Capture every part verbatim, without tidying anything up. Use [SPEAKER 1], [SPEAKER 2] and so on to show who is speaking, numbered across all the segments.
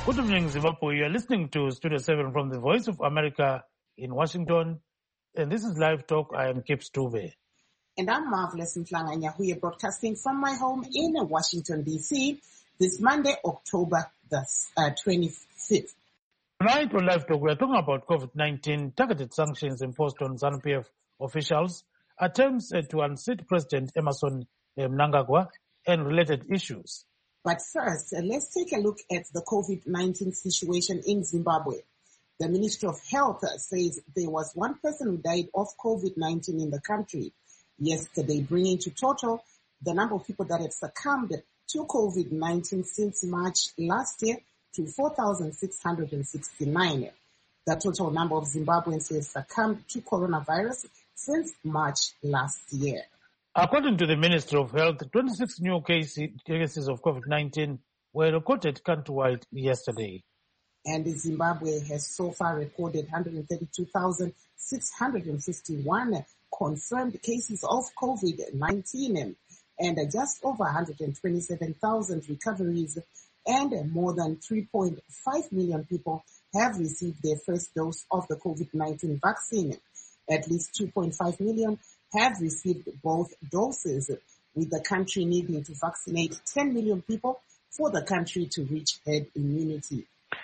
[SPEAKER 1] Good evening, Zimbabwe. You are listening to Studio seven from the Voice of America in Washington. And this is Live Talk. I am Kip Stuve.
[SPEAKER 2] And I'm Marvelous Mhlanganya, who are broadcasting from my home in Washington, D C, this Monday, October the uh, twenty-fifth.
[SPEAKER 1] Tonight on Live Talk, we are talking about COVID nineteen, targeted sanctions imposed on ZANU P F officials, attempts uh, to unseat President Emmerson uh, Mnangagwa, and related issues.
[SPEAKER 2] But first, uh, let's take a look at the COVID nineteen situation in Zimbabwe. The Ministry of Health uh, says there was one person who died of COVID nineteen in the country yesterday, bringing to total the number of people that have succumbed to COVID nineteen since March last year to four thousand six hundred sixty-nine. The total number of Zimbabweans who have succumbed to coronavirus since March last year.
[SPEAKER 1] According to the Ministry of Health, twenty-six new cases of COVID nineteen were recorded countrywide yesterday.
[SPEAKER 2] And Zimbabwe has so far recorded one hundred thirty-two thousand six hundred fifty-one confirmed cases of COVID nineteen and just over one hundred twenty-seven thousand recoveries, and more than three point five million people have received their first dose of the COVID nineteen vaccine. At least two point five million have received both doses, with the country needing to vaccinate ten million people for the country to reach herd immunity.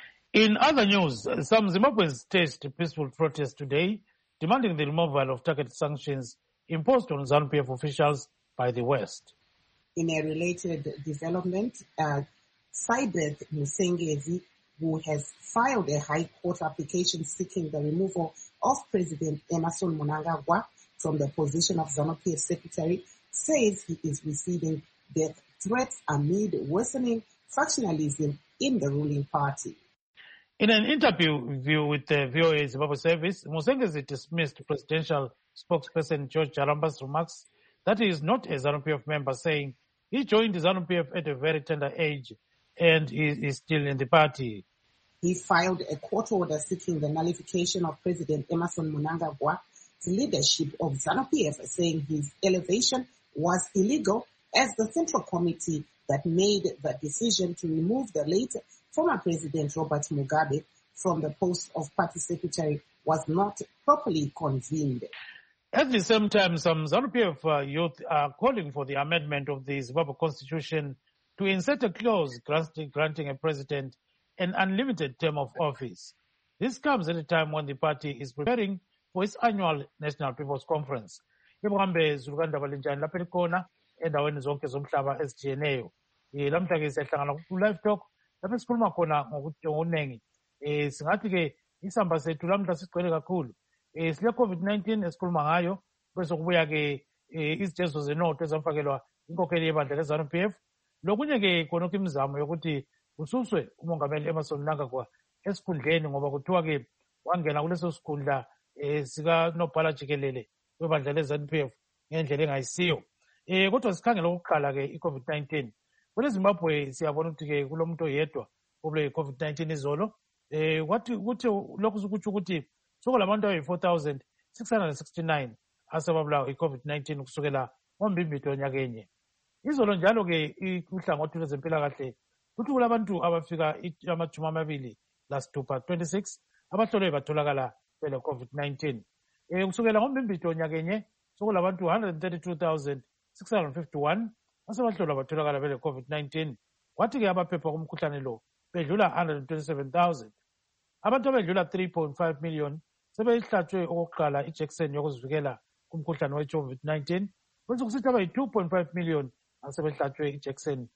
[SPEAKER 1] In other news, some Zimbabweans staged peaceful protests today, demanding the removal of targeted sanctions imposed on ZANU P F officials by the West.
[SPEAKER 2] In a related development, uh, Sybeth Musengezi, who has filed a High Court application seeking the removal of President Emmerson Mnangagwa from the position of ZANU P F Secretary, says he is receiving death threats amid worsening factionalism in the ruling party.
[SPEAKER 1] In an interview with the V O A Zimbabwe service, Musengezi dismissed presidential spokesperson George Jaramba's remarks that he is not a ZANU P F member, saying he joined ZANU P F at a very tender age and he is still in the party.
[SPEAKER 2] He filed a court order seeking the nullification of President Emmerson Mnangagwa's leadership of ZANU P F, saying his elevation was illegal, as the Central Committee that made the decision to remove the late former President Robert Mugabe from the post of party secretary was not properly convened.
[SPEAKER 1] At the same time, some ZANU P F uh, youth are calling for the amendment of the Zimbabwe Constitution to insert a clause granting, granting a president an unlimited term of office. This comes at a time when the party is preparing for its annual National People's Conference. Ibuhambe Zuluganda Valinjani lapha ekhona endaweni zonke zomhlaba ezitshiyeneyo. Lamhla ke siyahlangana ku Live Talk lapha sikhuluma khona ngokuningi. Eh singathi ke isamba sethu lamhla sigcwele kakhulu. Eh sile COVID nineteen esikhuluma ngayo bese kubuya ke izijezo zenoto ezamfakelwa inkokheli yebandla leZANU P F. Lokunye ke khona imizamo yokuthi ususwe umongameli Emmerson Mnangagwa esikhundleni ngoba kuthiwa ke wangena kuleso sikhundla eh sika nobhala jikelele webandla leZANU P F ngendlela engayisiyo. Eh kodwa sikhangela ukuqala ke iCovid nineteen. Kwele Zimbabwe siyabona ukuthi ke kulomuntu oyedwa obule iCovid nineteen izolo. Eh kwathi ukuthi lokhu sukuthi ukuthi sokulabantu ayi four thousand six hundred sixty-nine asebabulawa iCovid nineteen kusukela ngoMbimbito nyakenye. Izolo njalo ke uhlangothi lwezempilakahle kuthi kulabantu abafika amajumi amabili lasithupha twenty-six abahlolwe batholakala bele COVID nineteen. Eh kusukela ngoMbimbito nyakenye sokulabantu one hundred thirty-two thousand six hundred fifty-one asebahlolwa batholakala bele COVID nineteen. Kwathi ke abaphepha kumkhuhlane lo bedlula one hundred twenty-seven thousand. Abantu abedlula three point five million sebehlatshwe okokuqala ijekiseni yokuzivikela kumkhuhlane we-COVID nineteen. Bese kusithi abayi two point five million asebehlatshwe ijekiseni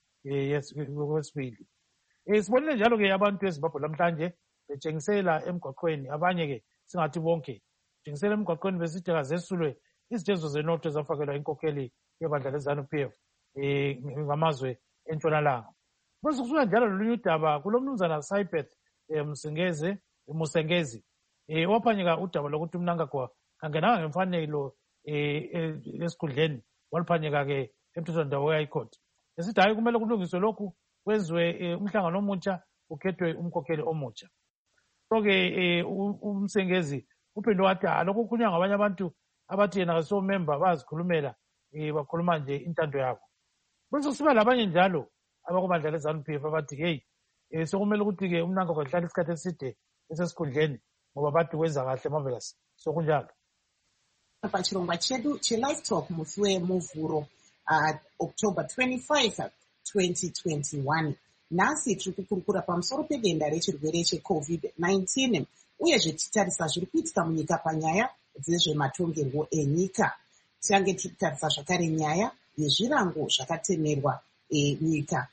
[SPEAKER 1] yesibili. Eh sibonile njalo ke abantu eZimbabwe namhlanje betshengisela emgwaqweni, abanye ke singathi bonke betshengisela emgwaqweni besithi kazesulwe izijezo zenoto ezafakelwa inkokheli yebandla leZANU P F eh ngamazwe entshonalanga. Bese kusuka njalo lolunye udaba kulomnumzana Sybeth Musengezi Musengezi eh waphanyeka udaba lokuthi uMnangagwa kangenanga ngemfanelo eh esikhundleni waliphanyeka ke emthethondawo we-High Court. Esithi hayi kumele kulungiswe lokhu kwenziwe umhlangano omutsha ukhethwe umkhokheli omutsha. So-ke uMsengezi uphinde wathi lokhu kukhulunywa ngabanye abantu abathi yena so member bazikhulumela eh bakhuluma nje intando yabo. Bese kusiba labanye njalo abakubandla leZANU P F abathi hey um sokumele ukuthi-ke umnanga kwahlala isikhathi eside esesikhundleni ngoba bathi wenza kahle Marvelous. So kunjalo.
[SPEAKER 2] Pachirongwa chedu che-Live Talk musi wemuvhuro uh, October twenty-fifth, twenty twenty-one. Nhasi tiri kukurukura pamusoro pedenda rechirwere checovid nineteen uyezve tichitarisa zviri kuitika munyika panyaya dzezvematongerwo enyika. Tiange tiri kutarisa zvakare nyaya yezvirango zvakatemerwa e, nyika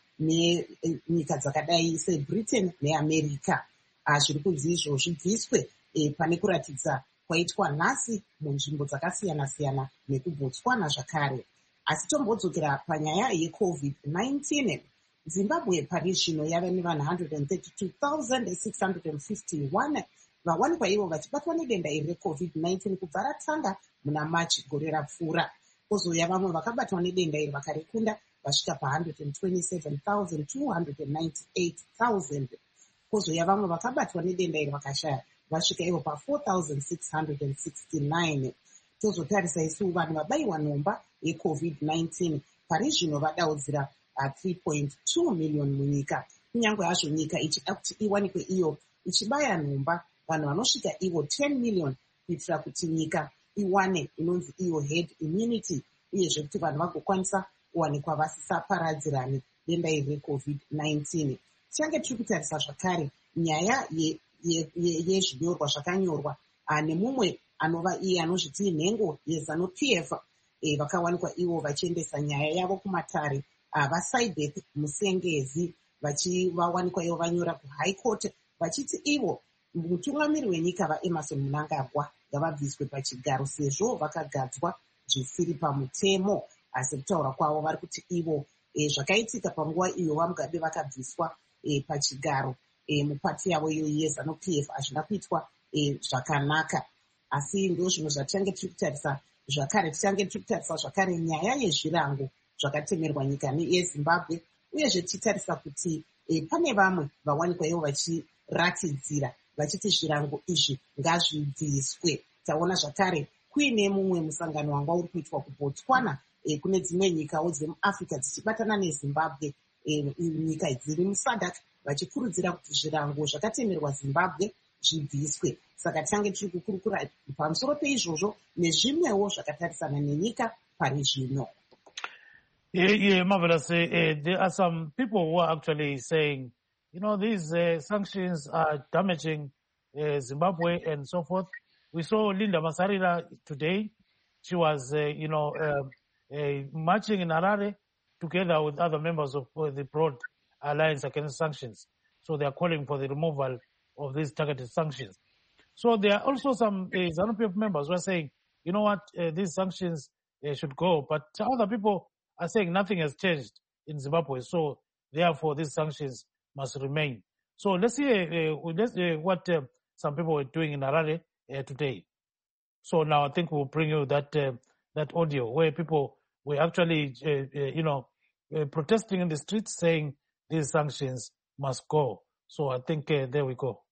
[SPEAKER 2] nenyika dzakadai sebritain neamerica. Zviri kunzi izvo zvibviswe e, pane kuratidza kwaitwa nhasi munzvimbo dzakasiyana-siyana nekubotswana zvakare. Asi tombodzokera panyaya yecovid nineteen. Zimbabwe pari zvino yava nevanhu one hundred thirty-two thousand six hundred fifty-one vawanikwa ivo vachibatwa nedenda iri recovid nineteen kubva ratanga muna March gore rapfuura. Kozouya vamwe vakabatwa nedenda iri vakarekunda vasvika pa one hundred twenty-seven thousand two hundred ninety-eight thousand. Kozouya vamwe vakabatwa nedenda iri vakashaya vasvika ivo pa four thousand six hundred sixty-nine. Tozotarisa isu vanhu vabayiwa nhomba yecovid nineteen pari zvino vadaudzira uh, three point two million munyika. Kunyange hazvo nyika ichida kuti iwanikwe iyo ichibaya nhomba vanhu vanosvika ivo ten million kuitira kuti nyika iwane inonzi iyo herd immunity uyezve kuti vanhu vagokwanisa kuwanikwa vasisaparadzirani denda iri recovid nineteen. Tiange tiri kutarisa zvakare nyaya yezvinyorwa zvakanyorwa nemumwe anova iye anozviti nhengo yeZanu-P F e, vakawanikwa ivo vachiendesa nyaya yavo kumatare. VaSaibeth Musengezi vachivawanikwa ivo vanyora kuHigh Court vachiti ivo mutungamiri wenyika vaEmmerson Mnangagwa ngavabviswe pachigaro sezvo vakagadzwa zvisiri pamutemo. Asi kutaura kwavo vari kuti ivo e, zvakaitika panguva iyo vaMugabe vakabviswa e, pachigaro e, mupati yavo iyo yeZanu-P F hazvina kuitwa e, zvakanaka. Asi ndo zvimwe zvatichange tiri kutarisa zvakare. Tichange tiri kutarisa zvakare nyaya yezvirango zvakatemerwa nyika yeZimbabwe uyezve tichitarisa kuti e, pane vamwe vawanikwa ivo vachiratidzira vachiti zvirango izvi ngazvibviswe. Taona zvakare kuine mumwe musangano wanga uri kuitwa kubotswana e, kune dzimwe nyikawo dzemuAfrica dzichibatana neZimbabwe e, nyika dziri muSADC vachikurudzira kuti zvirango zvakatemerwa Zimbabwe zvibviswe. Saka tichange tiri kukurukura pamusoro peizvozvo nezvimwewo zvakatarisana nenyika pari zvino.
[SPEAKER 1] Yeah, yeah, Marvelous. Uh, uh, there are some people who are actually saying, you know, these uh, sanctions are damaging uh, Zimbabwe and so forth. We saw Linda Masarira today. She was, uh, you know, uh, uh, marching in Harare together with other members of uh, the Broad Alliance Against Sanctions. So they are calling for the removal of these targeted sanctions. So there are also some uh, ZANU-P F members who are saying, you know what, uh, these sanctions uh, should go. But other people are saying nothing has changed in Zimbabwe, so therefore these sanctions must remain. So let's see uh, let's, uh, what uh, some people were doing in Harare uh, today. So now I think we'll bring you that uh, that audio where people were actually, uh, uh, you know, uh, protesting in the streets saying these sanctions must go. So I think uh, there we go.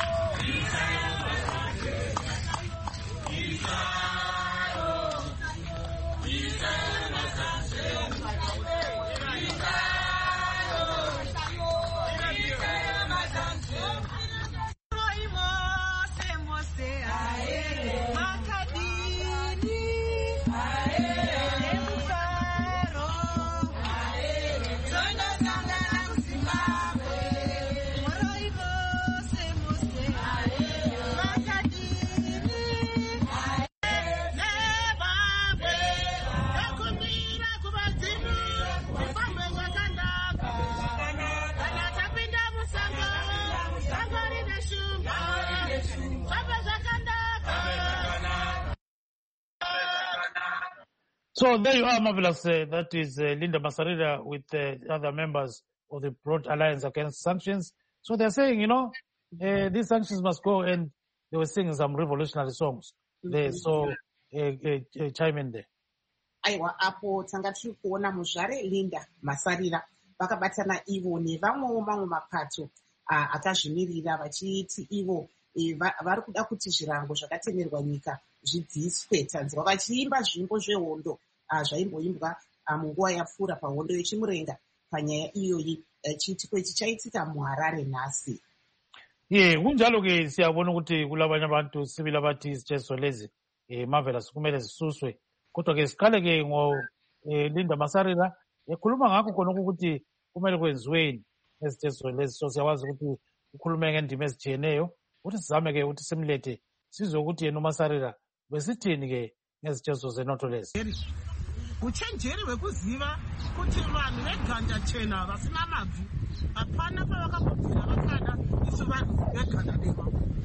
[SPEAKER 1] So there you are, Marvelous. Uh, that is uh, Linda Masarira with uh, other members of the Broad Alliance Against Sanctions. So they're saying, you know, uh, these sanctions must go, and they were singing some revolutionary songs. Mm-hmm. They so uh, uh, uh, chime in there.
[SPEAKER 2] Aiwa apo tanga tiri kuona muzvare Linda Masarira vakabatana ivo nevamwewo mamwe mapato uh, akazvimirira vachiti ivo e, vari kuda kuti zvirango zvakatemerwa nyika zvibviswe. Tanzwa vachiimba zvimbo zvehondo uh, zvaimboimbwa uh, munguva yapfuura pahondo yechimurenga panyaya iyoyi chiitiko ichi chaitika muHarare nhasi.
[SPEAKER 1] Ye kunjalo ke siyabona ukuthi kulabanye abantu sibili abathi izijeziso lezi eh marvelous kumele zisuswe, kodwa ke siqale ke ngo Linda Masarira ekhuluma ngakho khona ukuthi kumele kwenziweni ezijeziso lezi. So siyakwazi ukuthi ukhulume ngendima ezitshiyeneyo ukuthi sizame ke ukuthi simlethe sizwe ukuthi yena uMasarira besithini ke ngezijeziso zenotho lezi.
[SPEAKER 3] Uchenjeri wekuziva kuti vanhu veganda chena vasina mabvi hapana pavakambobvira vakada isu vanhu veganda dema.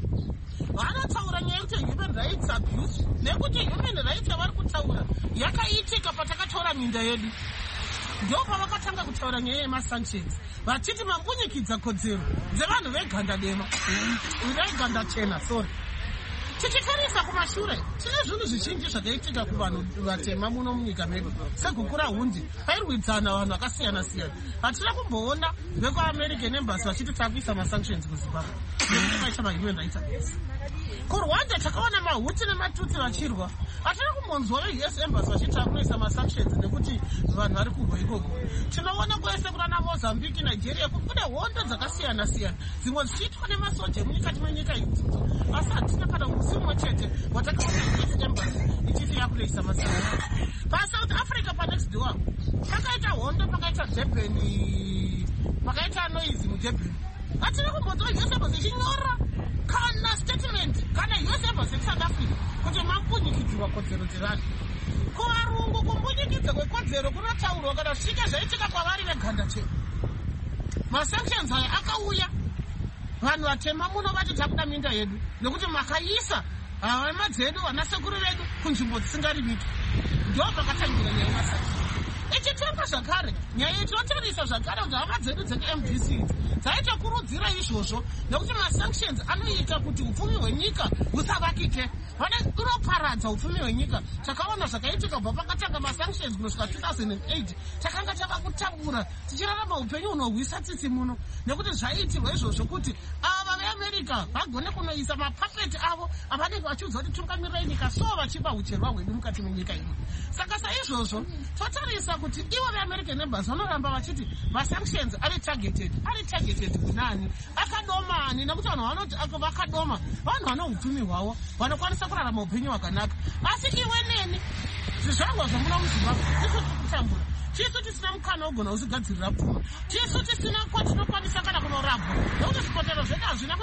[SPEAKER 3] Vanotaura nyaya yekuti human rights abuse nekuti human rights yavari kutaura yakaitika patakatora minda yedu. Ndo pavakatanga kutaura nyaya yemasanctions vachiti mambunyikidza kodzero dzevanhu veganda dema veganda chena sorry. Tichitarisa kumashure tine zvinhu zvizhinji zvakaitika kuvanhu vatema muno munyika medu segukura hundi pairwidzana vanhu vakasiyana siyana. Hatina kumboona vekuamerican embassy vachiti takuisa masanctions kuzimbabwe nekuti vaita mahuman rights abuse. KuRwanda takaona mahuti nematutsi vachirwa. Hatina kumbonzwa ve-U S embassy vachiti takuisa masanctions nekuti vanhu vari kurwa ikoko. Tinoona kwese kunana Mozambique, Nigeria kune hondo dzakasiyana siyana dzimwe dzichiitwa nemasoja emunyikati menyika idzodzo. Asi hatina kana musi mumwe chete watakaona U S embassy ichiti yakuleisa masanctions. PaSouth Africa panext door pakaita hondo, pakaita Durban, pakaita noise muDurban. Hatina kumbonzwa U S embassy ichinyora kana statement kana U S embassy South Africa kuti makunyikidzwa kodzero dzevanhu. Kuvarungu kumbunyikidzwa kwekodzero kunotaurwa kana zvisvike zvaitika kwavari veganda chena. Masanctions aya akauya vanhu vatema muno vati takuda minda yedu nekuti makaisa hama dzedu vanasekuru vedu kunzvimbo dzisingariviki. Ndo pakatangira nyaya yemasanctions. Ichitengwa zvakare nyaya itotarisa zvakare kuti hama dzedu dzeke-M D C dzaitokurudzira izvozvo nekuti masanctions anoita kuti upfumi hwenyika husavakike. Vane unoparadza upfumi hwenyika. Takaona zvakaitika kubva pakatanga masanctions kunosvika two thousand eight takanga tava kutambura tichirarama upenyu hunohwisa tsitsi muno nekuti zvaiitirwa izvozvo kuti ava veAmerica vagone kunoisa mapapeti avo avanenge vachiudza kuti tungamirai nyika so vachipa ucherwa hwedu mukati menyika ino. Saka saizvozvo totarisa kuti ivo veAmerican embassy vanoramba vachiti masanctions ari targeted ari targeted kunani akadomani nekuti vanhu vanoti vakadoma vanhu vane upfumi hwavo vanokwanisa kurarama upenyu hwakanaka. Asi iwe neni zvizvarwa zvamuno muZimbabwe tisu tikutambura tisu tisina mukana wogona kuzvigadzirira pfuma tisu tisina kwatinokwanisa kana kunorapwa nekuti zvikotero zvedu hazvina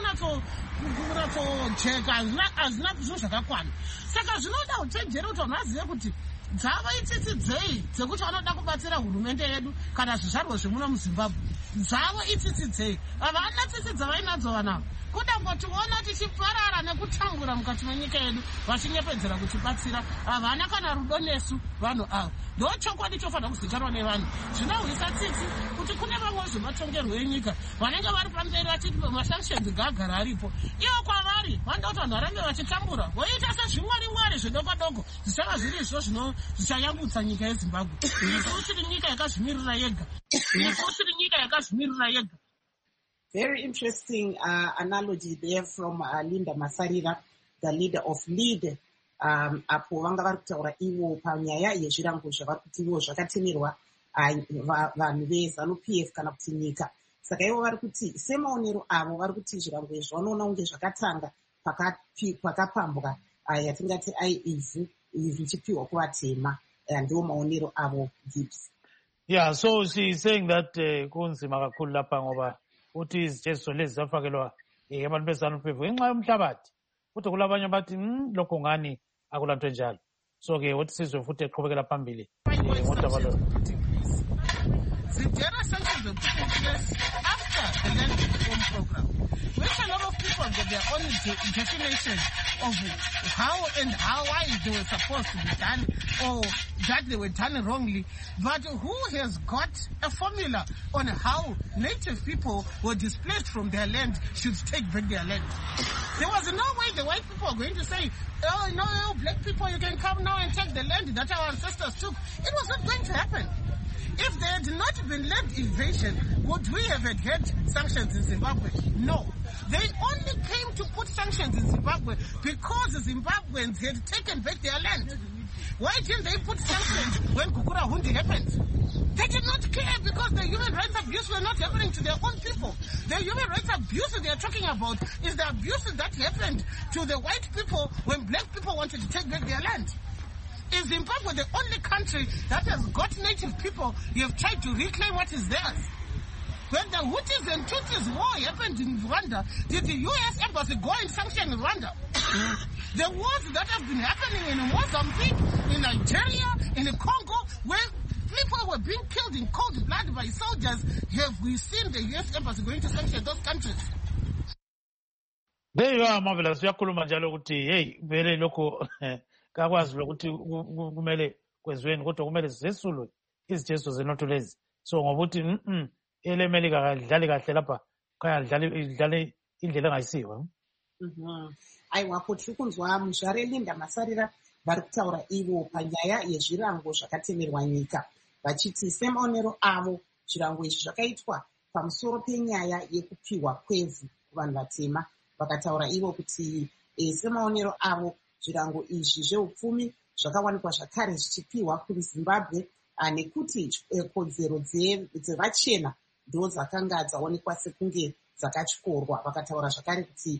[SPEAKER 3] kunyatsojeka hazvina zvinhu zvakakwana. Saka zvinoda uchenjeri kuti vanhu vazive kuti dzava itsitsi dzei dzekuti vanoda kubatsira hurumende yedu kana zvizvarwa zvemuno muZimbabwe dzavo itsitsi dzei. Havana tsitsi dzavainadzo vanavo kudangotiona tichiparara nekutambura mukati menyika yedu vachinyepedzera kutibatsira. Havana kana rudo nesu vanhu ava. Ndo chokwadi chofanira kuzikanwa nevanhu. Zvinohwisa tsitsi kuti kune vamwe zvematongerwo enyika vanenge vari pamberi vachiti masanctions ngaagara aripo. Ivo kwavari vanoda kuti vanhu varambe vachitambura voita sezvimwari mwari zvidoko doko zvichava zviri izvo zvino zvichayambutsa nyika yeZimbabwe. Isu tiri nyika yakazvimirira yega. Isu tiri nyika yakazvimirira yega.
[SPEAKER 2] Very interesting uh, analogy there from uh, Linda Masarira, the leader of LEAD. Um, apo vanga vari kutaura ivo panyaya yezvirango zvavari kuti ivo zvakatimirwa vanhu veZANU-P F kana kuti nyika. Saka ivo vari kuti semaonero avo vari kuti zvirango izvi vanoona kunge zvakatanga pakapambwa yatingati ai ivhu zvichipiwa kuvatema. Ndiwo maonero avo Gibbs.
[SPEAKER 1] Yeah, so she's saying that kunzima kakhulu lapha ngoba uthi izijeziso lezi zafakelwa abantu beZANU-P F ngenxa yomhlabathi. Futhi kulabanye bathi lokho ngani akulanto enjalo. So ke uthi sizwe futhi eqhubekela phambili ngodaba lo.
[SPEAKER 3] Zidera sanctions were put in place after the land reform program, which a lot of people got their own definition of how and how why they were supposed to be done or that they were done wrongly. But who has got a formula on how native people were displaced from their land should take back their land? There was no way the white people were going to say, oh, no, no, black people, you can come now and take the land that our ancestors took. It was not going to happen. If there had not been land invasion, would we have had sanctions in Zimbabwe? No. They only came to put sanctions in Zimbabwe because the Zimbabweans had taken back their land. Why didn't they put sanctions when Kukura Hundi happened? They did not care because the human rights abuse were not happening to their own people. The human rights abuse that they are talking about is the abuse that happened to the white people when black people wanted to take back their land. Is Zimbabwe the only country that has got native people who have tried to reclaim what is theirs? When the Hutus and Tutsis war happened in Rwanda, did the U S embassy go and sanction Rwanda? The wars that have been happening in Mozambique, in Nigeria, in the Congo, where people were being killed in cold blood by soldiers, have we seen the U S embassy going to sanction those countries?
[SPEAKER 1] There you are, Marvelous. Yakhuluma njalo ukuthi hey vele lokho kakwazi lokuthi kumele kwezweni kodwa kumele zesulwe izijezo zenotho lezi. So ngokuthi mhm elemelika kadlali kahle lapha khaya dlali idlale indlela engayisiwa.
[SPEAKER 2] Mhm. Aiwa kuti kunzwa muzvare Linda Masarira vari kutaura ivo panyaya yezvirango zvakatemerwa nyika vachiti semaonero avo zvirango izvi zvakaitwa pamusoro penyaya yekupiwa kwevhu kuvanhu vatema. Vakataura ivo kuti e, semaonero avo zvirango izvi zveupfumi zvakawanikwa zvakare zvichipiwa kuZimbabwe nekuti e, kodzero dzevachena ndo dzakanga dzaonekwa sekunge dzakatyorwa. Vakataura zvakare kuti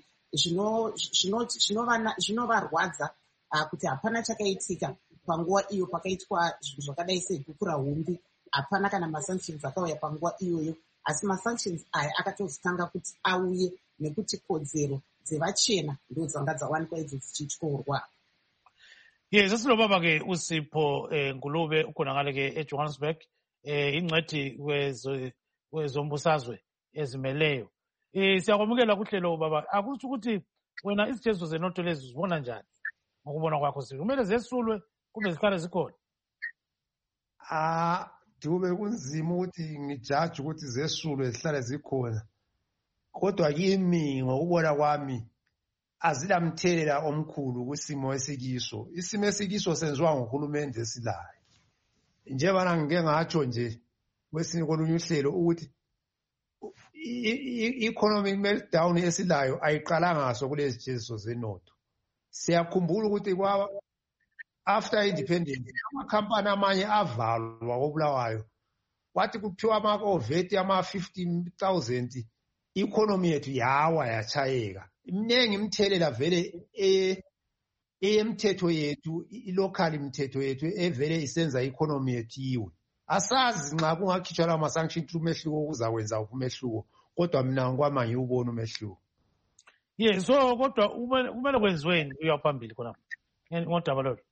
[SPEAKER 2] zvinovarwadza kuti hapana chakaitika panguva iyo pakaitwa zvinhu zvakadai segukura humbi. Hapana kana masanctions akauya panguva iyoyo, asi masanctions aya akatozotanga kuti auye nekuti kodzero dzevachena ndo dzanga dzawanikwa idzo dzichityorwa.
[SPEAKER 1] Yes, esilobaba ke uSipho Ngulube ukhonakala ke eJohannesburg ingcwethi wezombusazwe ezimeleyo. Eh siyakwamukela kuhlelo baba. Akusho ukuthi wena izijezo zenotho lezi uzibona njani? Ngokubona kwakho sizo kumele zesulwe kumbe zihlale zikhona.
[SPEAKER 4] Ah dube kunzima ukuthi ngijudge ukuthi zesulwe zihlale zikhona. Kodwa kimi ngokubona kwami azilamthelela omkhulu kwisimo esikiso. Isimo esikiso senziwa nguhulumende esilayo. Njengoba ngike ngatsho nje kwesinye kolunye uhlelo ukuthi i-economic meltdown esilayo ayiqala ngaso kulezi jezo zenotho. Siyakhumbula ukuthi kwa after independence amakhampani amanye avalwa koBulawayo. Wathi kuphiwa ama-oveti ama-fifteen thousand i-economy yethu yawa yachayeka. Imningi imthelela vele eyemthetho yethu i-local imthetho yethu evele isenza i-economy yethu iwe. Asazi nxa kungakhitshwa lawo ma-sanction umehluko kuzakwenza umehluko, kodwa mina ngikwamanye ubona umehluko.
[SPEAKER 1] Yes, so kodwa kumele kwenziweni uyaphambili khona ngodaba lolo.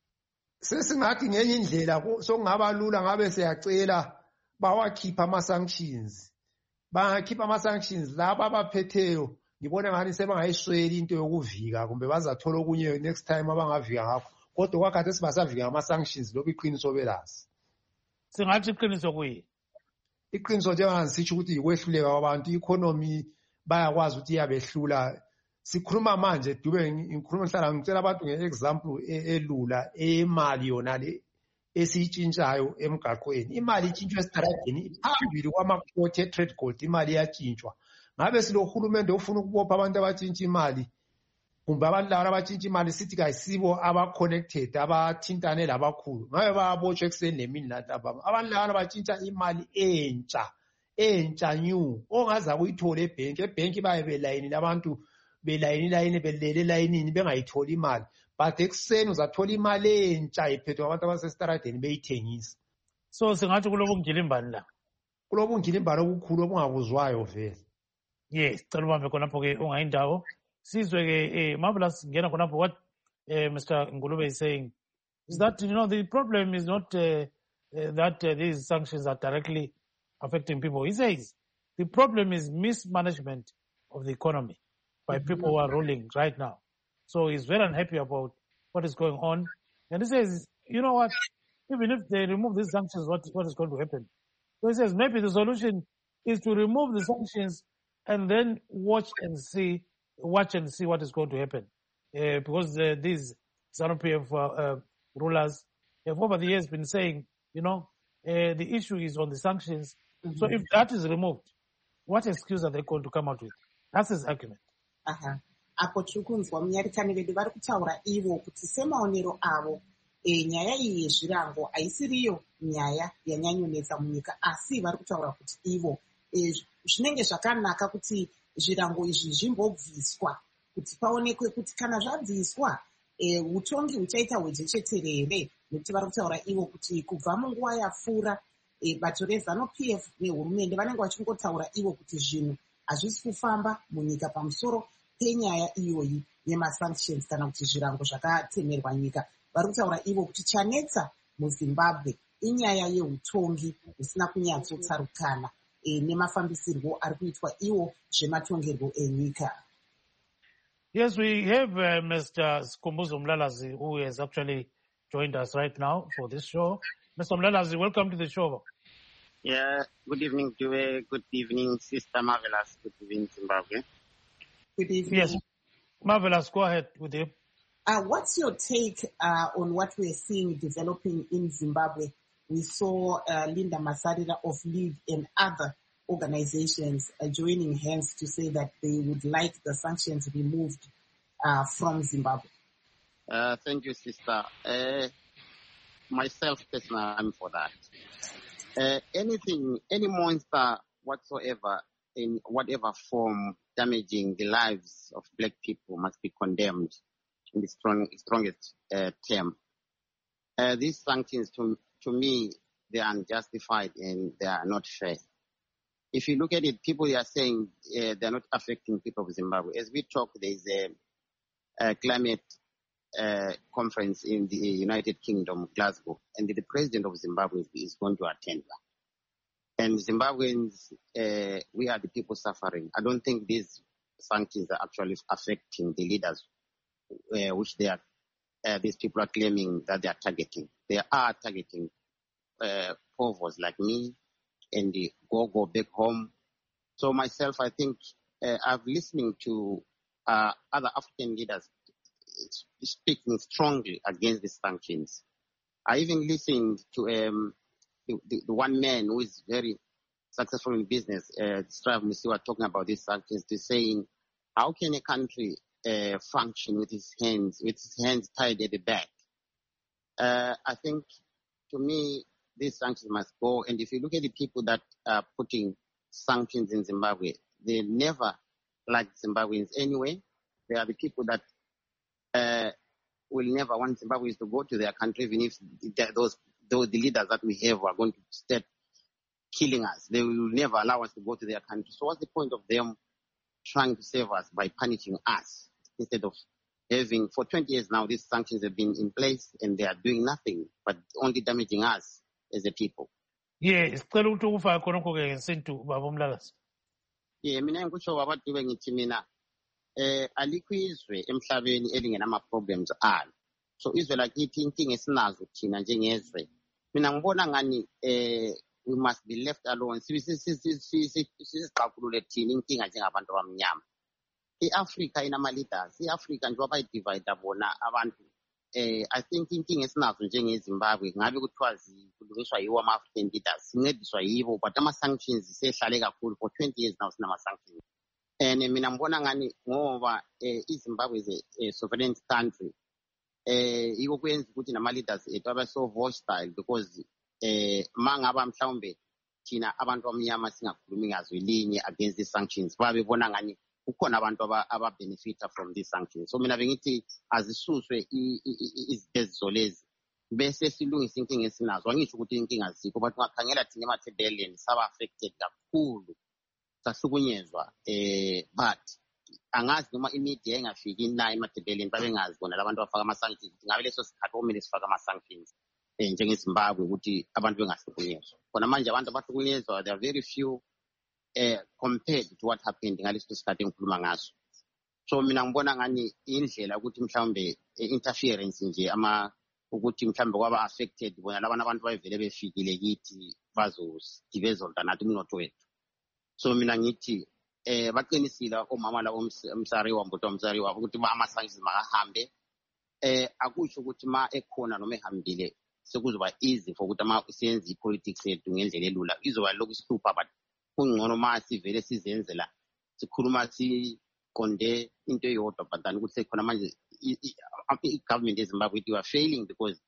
[SPEAKER 4] Sesingathi ngenye indlela sokungaba lula ngabe siyacela bawakhipha ama-sanctions. Bangakhipha ama-sanctions laba abaphetheyo ngibona ngani sebangayisweli into yokuvika kumbe bazathola okunye next time abangavika ngakho. Kodwa kwakhathi sibasavika ama-sanctions lokho iqiniso belasi.
[SPEAKER 1] Singathi iqiniso kuyi.
[SPEAKER 4] Iqiniso njengoba ngisitsho ukuthi ikwehluleka kwabantu i-economy bayakwazi ukuthi iyabehlula. Sikhuluma manje dube ngikhuluma ngihlala ngicela abantu nge-example elula emali yona le esiyitshintshayo emgaqweni. Imali itshintshwa esitaradini phambili kwama-court e-trade court imali iyatshintshwa. Ngabe silohulumende ofuna ukubopha abantu abatshintsha imali kumbe abantu laba abatshintsha imali sithi kayisibo aba-connected abathintane labakhulu ngabe bayabotshwa ekuseni nemini nantambama. Abantu laba abatshintsha imali entsha entsha new ongaza kuyithola ebhenki. Ebhenki baye belayinile abantu belayini layini belele layinini bengayitholi imali, but ekuseni uzathola imali entsha iphethwe abantu abasesitaradeni beyithengisa.
[SPEAKER 1] So singathi kulobungilimbani la.
[SPEAKER 4] Kulobungilimbani okukhulu obungakuzwayo vele.
[SPEAKER 1] Yes, cela ubambe khonapho ke ungayindawo. Sizwe ke Marvelous ngena khonapho what uh, Mister Ngulube is saying is that you know the problem is not uh, uh, that uh, these sanctions are directly affecting people. He says the problem is mismanagement of the economy by mm-hmm. people who are ruling right now. So he's very unhappy about what is going on. And he says, you know what, even if they remove these sanctions, what, what is going to happen? So he says maybe the solution is to remove the sanctions and then watch and see, watch and see what is going to happen. Uh, because uh, these ZANU-P F uh, uh, rulers have over the years been saying, you know, uh, the issue is on the sanctions. Mm-hmm. So if that is removed, what excuse are they going to come out with? That's his argument.
[SPEAKER 2] Aha. Apo tiri kunzwa munyarikani vedu vari kutaura ivo kuti semaonero avo e, nyaya iyi yezvirango haisiriyo nyaya yanyanyonetsa munyika, asi vari kutaura kuti ivo e, zvinenge zvakanaka kuti zvirango izvi zvimbobviswa kuti paonekwe kuti kana zvabviswa e, utongi huchaita hwejechetere, nekuti vari kutaura ivo kuti kubva munguva yapfuura e, bato rezanu P F nehurumende vanenge vachingotaura ivo kuti zvinhu hazvisi kufamba munyika pamusoro penyaya iyoyi yemasanctions kana kuti zvirango zvakatemerwa nyika. Vari kutaura ivo kuti chanetsa muZimbabwe inyaya yeutongi husina kunyatsotsarukana e, nemafambisirwo ari kuitwa iwo zvematongerwo enyika.
[SPEAKER 1] Yes, we have uh, Mister Sikhumbuzo Mlalazi, who has actually joined us right now for this show. Mister Mlalazi, welcome to the show.
[SPEAKER 5] Yeah, good evening, Dube. Good evening, Sister Marvelous. Good evening, Zimbabwe.
[SPEAKER 2] Good evening.
[SPEAKER 1] Yes, Marvelous, go ahead with you.
[SPEAKER 2] Uh, what's your take uh, on what we're seeing developing in Zimbabwe? We saw uh, Linda Masarira of LEAD and other organizations uh, joining hands to say that they would like the sanctions removed uh, from Zimbabwe.
[SPEAKER 5] Uh, thank you, Sister. Uh, myself, personally, I'm for that. Uh, anything, any monster whatsoever, in whatever form, damaging the lives of black people must be condemned in the strong, strongest uh, term. Uh, these sanctions, to, to me, they are unjustified and they are not fair. If you look at it, people are saying uh, they're not affecting people of Zimbabwe. As we talk, there is a, a climate uh, conference in the United Kingdom, Glasgow, and the, the president of Zimbabwe is going to attend that. And Zimbabweans, uh, we are the people suffering. I don't think these sanctions are actually affecting the leaders, uh, which they are, uh, these people are claiming that they are targeting. They are targeting uh, povos like me and the go-go back home. So myself, I think uh, I've listening to uh, other African leaders speaking strongly against these sanctions. I even listened to um, the, the, the one man who is very successful in business, uh, Strive Musiwa, talking about these sanctions, to saying, how can a country uh, function with its hands, with its hands tied at the back? Uh, I think, to me, these sanctions must go. And if you look at the people that are putting sanctions in Zimbabwe, they never liked Zimbabweans anyway. They are the people that uh, will never want Zimbabweans to go to their country, even if those, those the leaders that we have are going to start killing us. They will never allow us to go to their country. So what's the point of them trying to save us by punishing us instead of having, for twenty years now, these sanctions have been in place and they are doing nothing but only damaging us as a people.
[SPEAKER 1] Yes, sicela ukuthi ufa khonokho ke ngesintu baba uMlalazi.
[SPEAKER 5] Yeah, mina ngikusho baba Dube ngithi mina eh alikho izwe emhlabeni elingena ama problems alo. So izwe lakithi inkinga esinazo thina njengezwe. Mina ngibona ngani eh we must be left alone. Sisiqaqulule thina inkinga njengabantu abamnyama. I-Africa inama leaders, i-Africa nje wabayidivide bona abantu. Eh, I think inkinga esinazo njengeZimbabwe ngabe kuthiwa kulungiswa yiwo ama-African leaders, sincediswa yibo, but ama-sanctions sehlale kakhulu for twenty years now sinama-sanctions. And mina ngibona ngani ngoba eh, iZimbabwe is a sovereign country, eh, yiko kwenza ukuthi nama-leaders ethu abe so hostile because eh, mangaba mhlawumbe thina abantu abamnyama singakhulumi ngazwi linye against these sanctions, babebona ngani kukhona abantu aba-benefita from these sanctions. So mina bengithi azisuswe iziteziso lezi bese silungisa inkinga esinazo. Angisho ukuthi inkinga azikho, but ungakhangela thina emathebeleni saba-affected kakhulu, sahlukunyezwa. Eh, but angazi noma imedia engafiki na emathebeleni babengazi bona labantu abafaka ama-sanctions. Ngabe leso sikhathi omele sifaka ama-sanctions eh, njengeZimbabwe ukuthi abantu bengahlukunyezwa. Khona manje abantu abahlukunyezwa, they are very few Uh, compared to what happened ngaleso sikhathi engikhuluma ngaso. So mina ngibona ngani indlela ukuthi mhlawumbe interference nje ama ukuthi mhlawumbe kwaba affected bona labana abantu bayivele befikile kithi bazodibezolta nathi umnotho wethu. So mina ngithi eh baqinisile omama la omsariwa mboto omsariwa ukuthi ama sanctions makahambe. Eh akusho ukuthi ma ekhona noma ehambile sekuzoba easy for ukuthi ama siyenze ipolitics yethu ngendlela elula. Izoba lokhu sihlupha, but kungcono ma sivele sizenzela sikhuluma siqonde into eyodwa, but then ukuthi khona manje i-government eZimbabwe it was failing because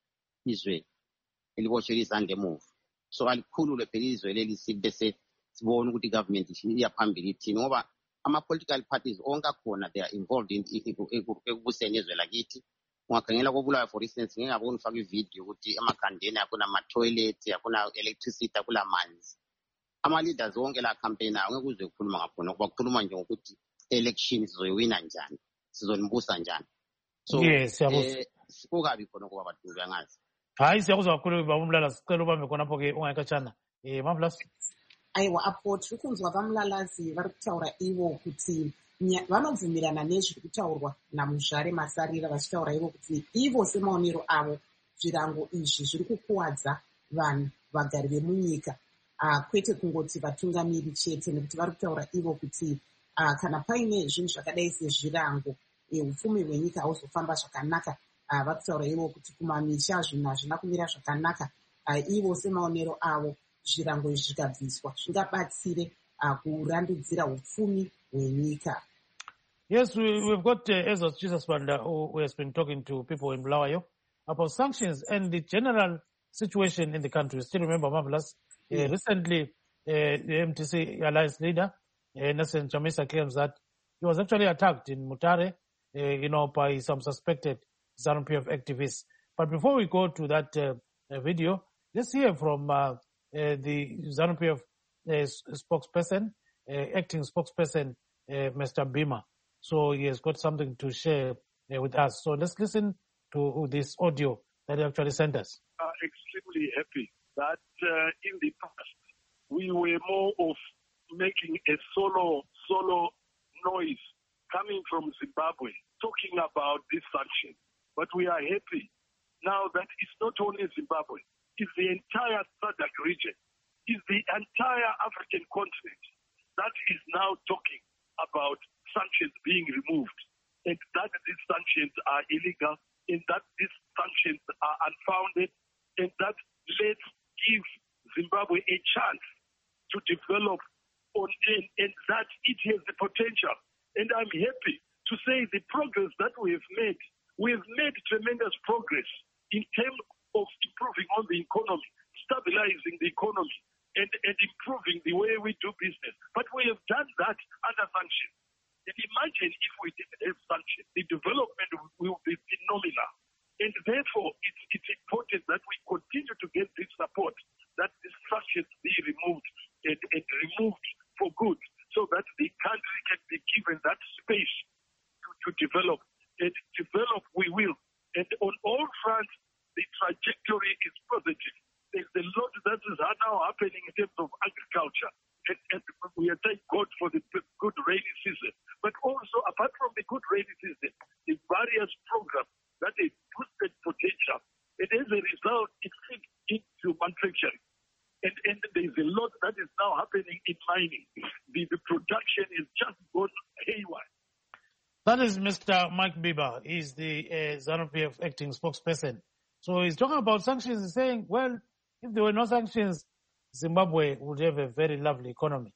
[SPEAKER 5] izwe eliboshwe izandla emuva. So alikhulule phela izwe leli sibese sibone ukuthi government iya phambili ithini ngoba ama-political parties onke akhona they are involved in ekubuseni ezwe lakithi. Ungakhangela koBulawayo for instance ngeke ngabona ufaka ivideo ukuthi emakhandeni akuna ama-toilet akuna electricity akula manzi. Ama-leaders wonke la campaign awo ngeke uzwe kukhuluma ngakhona ngoba kukhuluma nje ngokuthi election sizoyiwina njani sizonibusa njani. So
[SPEAKER 1] yes
[SPEAKER 5] eh sikukabi khona kuba badulu yangazi.
[SPEAKER 1] Hayi siyakuzwa kakhulu baba uMlala sicela ubambe khonapho ke ungayikatshana. Eh Marvelous.
[SPEAKER 2] Aiwa apo tiri kunzwa vaMulalazi vari kutaura ivo kuti vanobvumirana nezviri kutaurwa naMuzvare Masarira vachitaura ivo kuti ivo semaonero avo zvirango izvi zviri kukuwadza vanhu vagari vemunyika kwete kungoti vatungamiri chete nekuti vari kutaura ivo kuti kana paine zvinhu zvakadai sezvirango upfumi hwenyika hauzofamba zvakanaka. Vari kutaura ivo kuti kumamisha zvinhu hazvina kumira zvakanaka. Ivo semaonero avo zvirango izvi zvikabviswa zvingabatsire kurandudzira upfumi hwenyika.
[SPEAKER 1] Yes, we, we've got uh, Ezos Jesus Banda who, who has been talking to people in Bulawayo about sanctions and the general situation in the country. Still remember, Marvelous, uh, mm. recently uh, the M T C Alliance leader, uh, Nelson Chamisa, claims that he was actually attacked in Mutare, uh, you know, by some suspected ZANU P F activists. But before we go to that uh, uh, video, let's hear from uh, uh, the ZANU P F uh, spokesperson, uh, acting spokesperson, uh, Mister Bima. So he has got something to share uh, with us. So let's listen to this audio that he actually sent us.
[SPEAKER 6] I'm extremely happy that uh, in the past we were more of making a solo solo noise coming from Zimbabwe talking about this sanction. But we are happy now that it's not only Zimbabwe, it's the entire SADC region, it's the entire African continent that is now talking about sanctions being removed, and that these sanctions are illegal, and that these sanctions are unfounded, and that let's give Zimbabwe a chance to develop on and, and that it has the potential. And I'm happy to say the progress that we have made, we have made tremendous progress in terms of improving on the economy, stabilizing the economy, and, and improving the way we do business. But we have done that under sanctions. And imagine if we didn't have sanctions, the development will be phenomenal. And therefore, it's, it's important that we continue to get this support, that these sanctions be removed and, and removed for good, so that the country can be given that space to, to develop. And develop we will. And on all fronts, the trajectory is positive. There's a lot that is now happening in terms of agriculture. And, and we are thank God for the good rainy season. But also, apart from the good rainy season, the various programs that have boosted potential. And as a result, it feeds into manufacturing. And, and there's a lot that is now happening in mining. The, the production is just gone haywire.
[SPEAKER 1] That is Mister Mike Biba. He's the uh, ZANU P F acting spokesperson. So he's talking about sanctions. He's saying, well, if there were no sanctions, Zimbabwe would have a very lovely economy.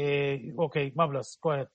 [SPEAKER 1] Uh, okay, Marvelous, go ahead.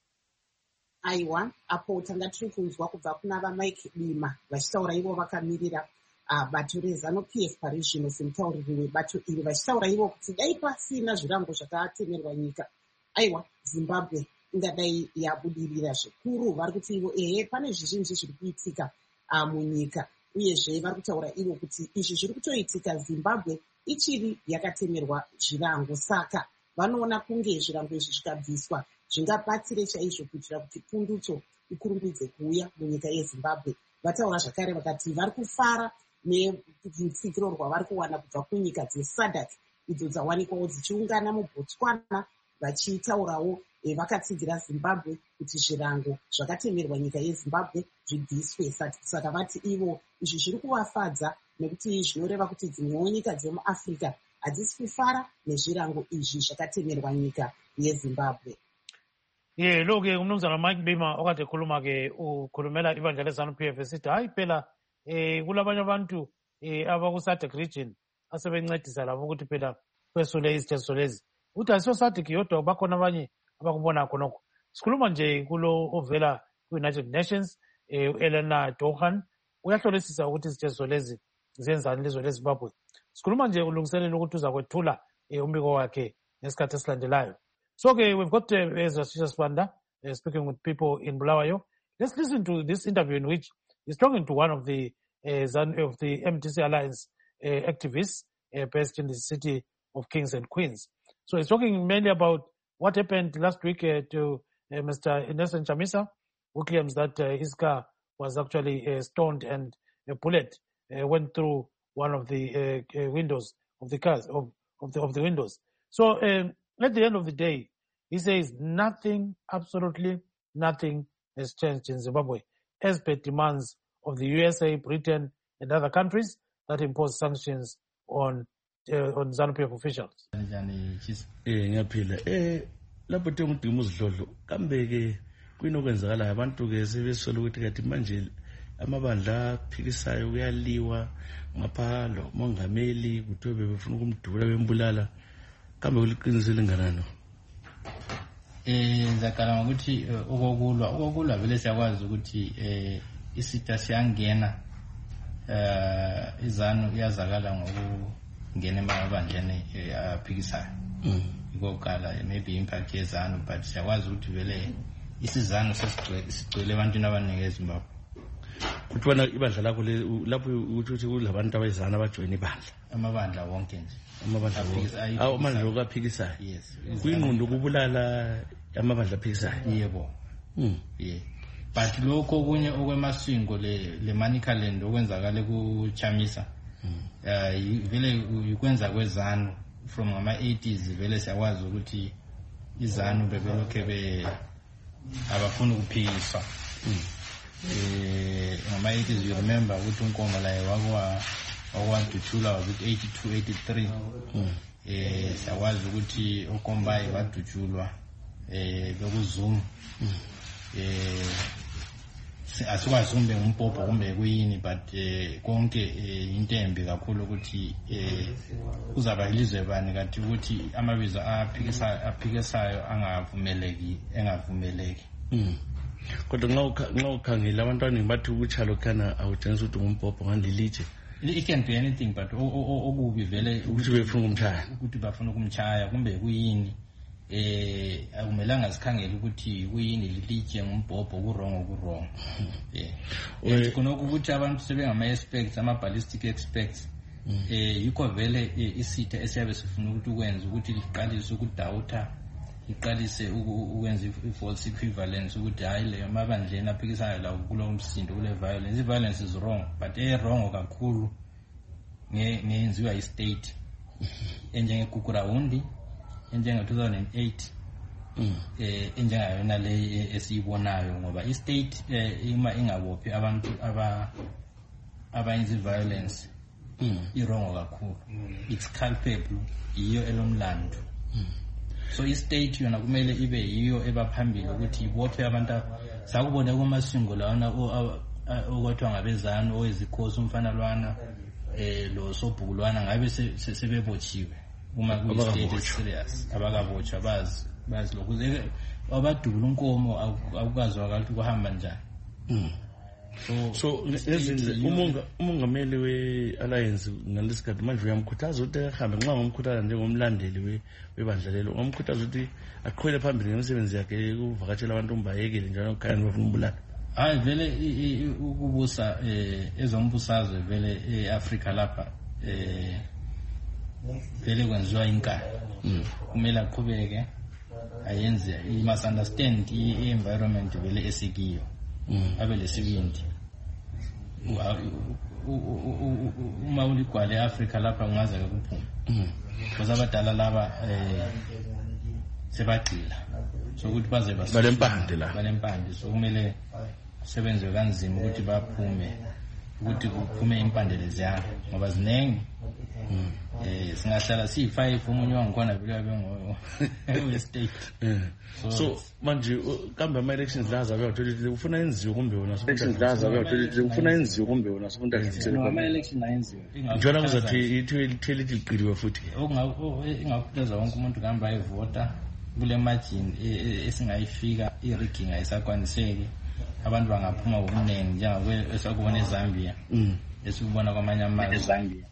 [SPEAKER 2] Aiwa, apo tanga tiri kunzwa kubva kuna vaMike Bima vachitaura ivo vakamirira bato reZANU P F pari zvino semutauriri webato iri vachitaura ivo kuti dai pasina zvirango zvakatemerwa nyika, aiwa Zimbabwe ingadai yabudirira zvikuru. Vari kuti ivo ehe pane zvizhinji zviri kuitika munyika, uyezve vari kutaura ivo kuti izvi zviri kutoitika Zimbabwe ichiri yakatemerwa zvirango. Saka vanoona kunge zvirango izvi zvikabviswa zvingabatsire chaizvo kuitira kuti pundutso ikurumbidze kuuya munyika yeZimbabwe. Vataura zvakare vakati vari kufara nerutsikiro rwavari kuwana kubva kunyika dzeSADC idzo dzawanikwawo dzichiungana muBotswana vachitaurawo vakatsigira Zimbabwe kuti zvirango zvakatemerwa nyika yeZimbabwe zvibviswe. Saka vati ivo izvi zviri kuvafadza nekuti zvinoreva kuti dzimwewo nyika dzemuAfrica hadzisi kufara nezvirango izvi zvakatemerwa nyika yeZimbabwe.
[SPEAKER 1] Ye lo ke umnumzana Mike Bima okade khuluma ke ukhulumela ibandla leZANU P F esithi hayi phela eh kulabanye abantu eh abaku-SADC region asebencedisa labo ukuthi phela kwesule izithetho lezi uthi asiyo-SADC yodwa bakhona abanye abakubona khonokho. Sikhuluma nje kulo ovela ku-United Nations eh Elena Dohan uyahlolisisa ukuthi izithetho lezi ziyenzani ilizwe leZimbabwe. Sikhuluma nje ulungiselela ukuthi uza kwethula umbiko wakhe ngesikhathi esilandelayo. So okay, we've got uh, Ezra Sibanda uh, speaking with people in Bulawayo. Let's listen to this interview in which he's talking to one of the uh, of the M D C Alliance uh, activists uh, based in the city of Kings and Queens. So he's talking mainly about what happened last week uh, to uh, Mister Nelson Chamisa, who claims that uh, his car was actually uh, stoned and a bullet uh, went through one of the uh, uh, windows of the cars of of the of the windows. So um, at the end of the day, he says nothing, absolutely nothing has changed in Zimbabwe, as per demands of the U S A, Britain, and other countries that impose sanctions on uh, on ZANU-P F officials.
[SPEAKER 7] Eh ngiyaphila eh lapho tengudima uzidlodlo kambe ke kwinokwenzakala abantu ke sebesola ukuthi kathi manje amabandla aphikisayo kuyaliwa ngapha lo mongameli kuthiwe bebefuna ukumdubula bembulala kambe uliqinisile nganano.
[SPEAKER 8] Eh zakala ukuthi okokulwa okokulwa vele siyakwazi ukuthi eh isita siyangena eh izanu iyazakala ngokungena emabandleni aphikisayo. Ikokala maybe impact yezanu but siyakwazi ukuthi vele isizanu sesigcwele sigcwele abantwana abaningi eZimbabwe.
[SPEAKER 7] Kuthiwa ibandla lakho lapho ukuthi kulabantu abayizana abajoyina ibandla
[SPEAKER 8] amabandla wonke nje
[SPEAKER 7] amabandla wonke awu amandla okaphikisayo.
[SPEAKER 8] Yes
[SPEAKER 7] kuyinqundo kubulala amabandla aphikisayo.
[SPEAKER 8] Yebo mm yeah but lokho kunye okwemasingo le le money calendar okwenzakala kuChamisa eh vele ukwenza kwezanu from ama eighties vele siyakwazi ukuthi izanu bebelokhe be abafuna ukuphikisa. Eh ngama eighties you remember ukuthi uNkomo la wakwa wakwaDuchula was it eighty-two eighty-three. Eh siyakwazi ukuthi uKombayi waDuchulwa eh bekuzuma eh asikwazi kumbe ngumpopo kumbe kuyini but eh konke into embi kakhulu ukuthi eh uzaba ilizwe bani kanti ukuthi amabizo aphikisa aphikisayo angavumeleki engavumeleki.
[SPEAKER 7] Mm. Kodwa nxa ukhangela abantwana bathi ukuchalo kana awutshengisa ukuthi ngumpopo ngandilitshe.
[SPEAKER 8] It can be anything but okubi vele
[SPEAKER 7] ukuthi befuna ukumchaya
[SPEAKER 8] ukuthi bafuna ukumchaya kumbe kuyini eh akumelanga sikhangele ukuthi kuyini lilitshe ngumbhobho kurongo kurongo. Eh kunokho ukuthi abantu sebengama experts ama ballistic experts eh yikho vele isitha esiyabe sifuna ukuthi ukwenza ukuthi liqalise ukudawutha iqalise ukwenza i-false equivalence ukuthi hayi le mabandleni aphikisayo la kulo umsindo kule violence. I-violence is wrong but eh wrong kakhulu ngenziwa i-state enjenge Kukurawundi enjenge two thousand eight eh enjengayo nale esiyibonayo ngoba i-state ima ingabophi abantu aba abayenza i-violence i-wrong kakhulu. It's culpable iyo elomlando. So i-state yona kumele ibe yiyo ebaphambili ukuthi ibophe abantu sakubone kumasingo lawana okwathiwa ngabezanu owezikhosi umfana lwana eh lo sobhukulwana ngabe sebebotshiwe uma ku-state serious abakabotshwa bazi bazi lokho abadubula unkomo akukazwakala ukuthi kuhamba njani.
[SPEAKER 7] So so ezinze umonga umongameli we-alliance ngalesikhathi manje uyamkhuthaza ukuthi ahambe nxa ngomkhuthaza njengomlandeli we webandlalelo ngomkhuthaza ukuthi aqhubele phambili ngemisebenzi yakhe ukuvakatshela abantu umbayekele njalo khaya bafuna umbulala.
[SPEAKER 8] Hayi vele ukubusa eh ezombusazwe vele eAfrica lapha eh vele kwenziwa inkani kumele aqhubeke ayenze i must understand i-environment vele esikiyo abe lesibindi uma uligwale eAfrica lapha ungaze ke kuphuma because abadala laba eh sebagcila so ukuthi baze
[SPEAKER 7] balempande la
[SPEAKER 8] balempande so kumele sebenze kanzima ukuthi baphume ukuthi kuphume impande leziya ngoba zinengi eh singahlala si five umunye wangikhona vele abengo we-state.
[SPEAKER 7] So manje kambe ama elections la azabe uthola ufuna enziwe kumbe wona
[SPEAKER 8] elections la azabe uthola ufuna enziwe kumbe wona sifunda ngitsele ama election ayenziwe
[SPEAKER 7] njalo kuzathi ithwele ithi liqiriwe futhi
[SPEAKER 8] ingakhuthaza wonke umuntu kuhamba ayevota kule margin esingayifika i-rigging ayisakwaniseki abantu bangaphuma ngobuningi njengabe esakubona eZambia esikubona kwamanye amazwe.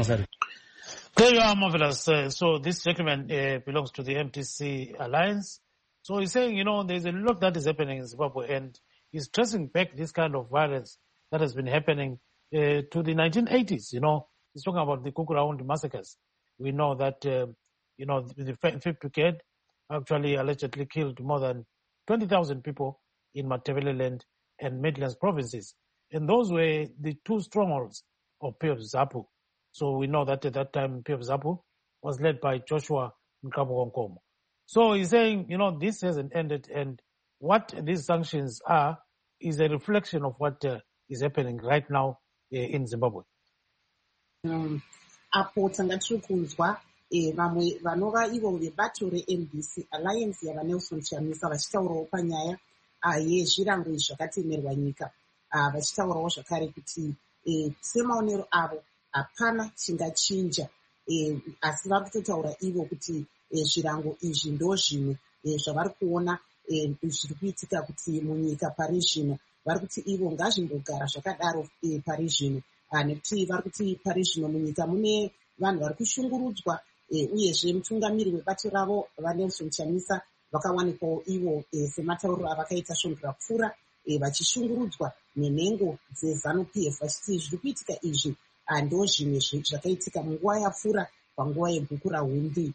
[SPEAKER 1] There you are, Marvelous. Uh, so this gentleman uh, belongs to the M T C Alliance. So he's saying, you know, there's a lot that is happening in Zimbabwe, and he's tracing back this kind of violence that has been happening uh, to the nineteen eighties. You know, he's talking about the Kukurahundi massacres. We know that, uh, you know, the fifth Brigade actually allegedly killed more than twenty thousand people in Matabeleland and Midlands provinces. And those were the two strongholds of P F ZAPU. So we know that at that time P F ZAPU was led by Joshua Nkabokonkomo. So he's saying, you know, this hasn't ended, and what these sanctions are is a reflection of what uh, is happening right now uh, in Zimbabwe.
[SPEAKER 2] Um, apo tanga tiri kunzwa vamwe vanova ivo vebato re-M D C Alliance yavaNelson Chamisa vachitaurawo panyaya yezvirango zvakatemerwa nyika, vachitaurawo zvakare kuti semaonero avo hapana chingachinja, asi vari kutotaura ivo kuti zvirango izvi ndo zvimwe zvavari kuona zviri kuitika kuti munyika pari zvino. Vari kuti ivo ngazvimbogara zvakadaro pari zvino, nekuti vari kuti pari zvino munyika mune vanhu vari kushungurudzwa, uyezve mutungamiri webato ravo vaNelson Chamisa vakawanikwawo ivo sematauriro avakaita svonhura pfuura vachishungurudzwa nenhengo dzeZANU-P F vachiti zviri kuitika izvi ndo zvimwe zvakaitika munguva yapfuura panguva yeGukurahundi.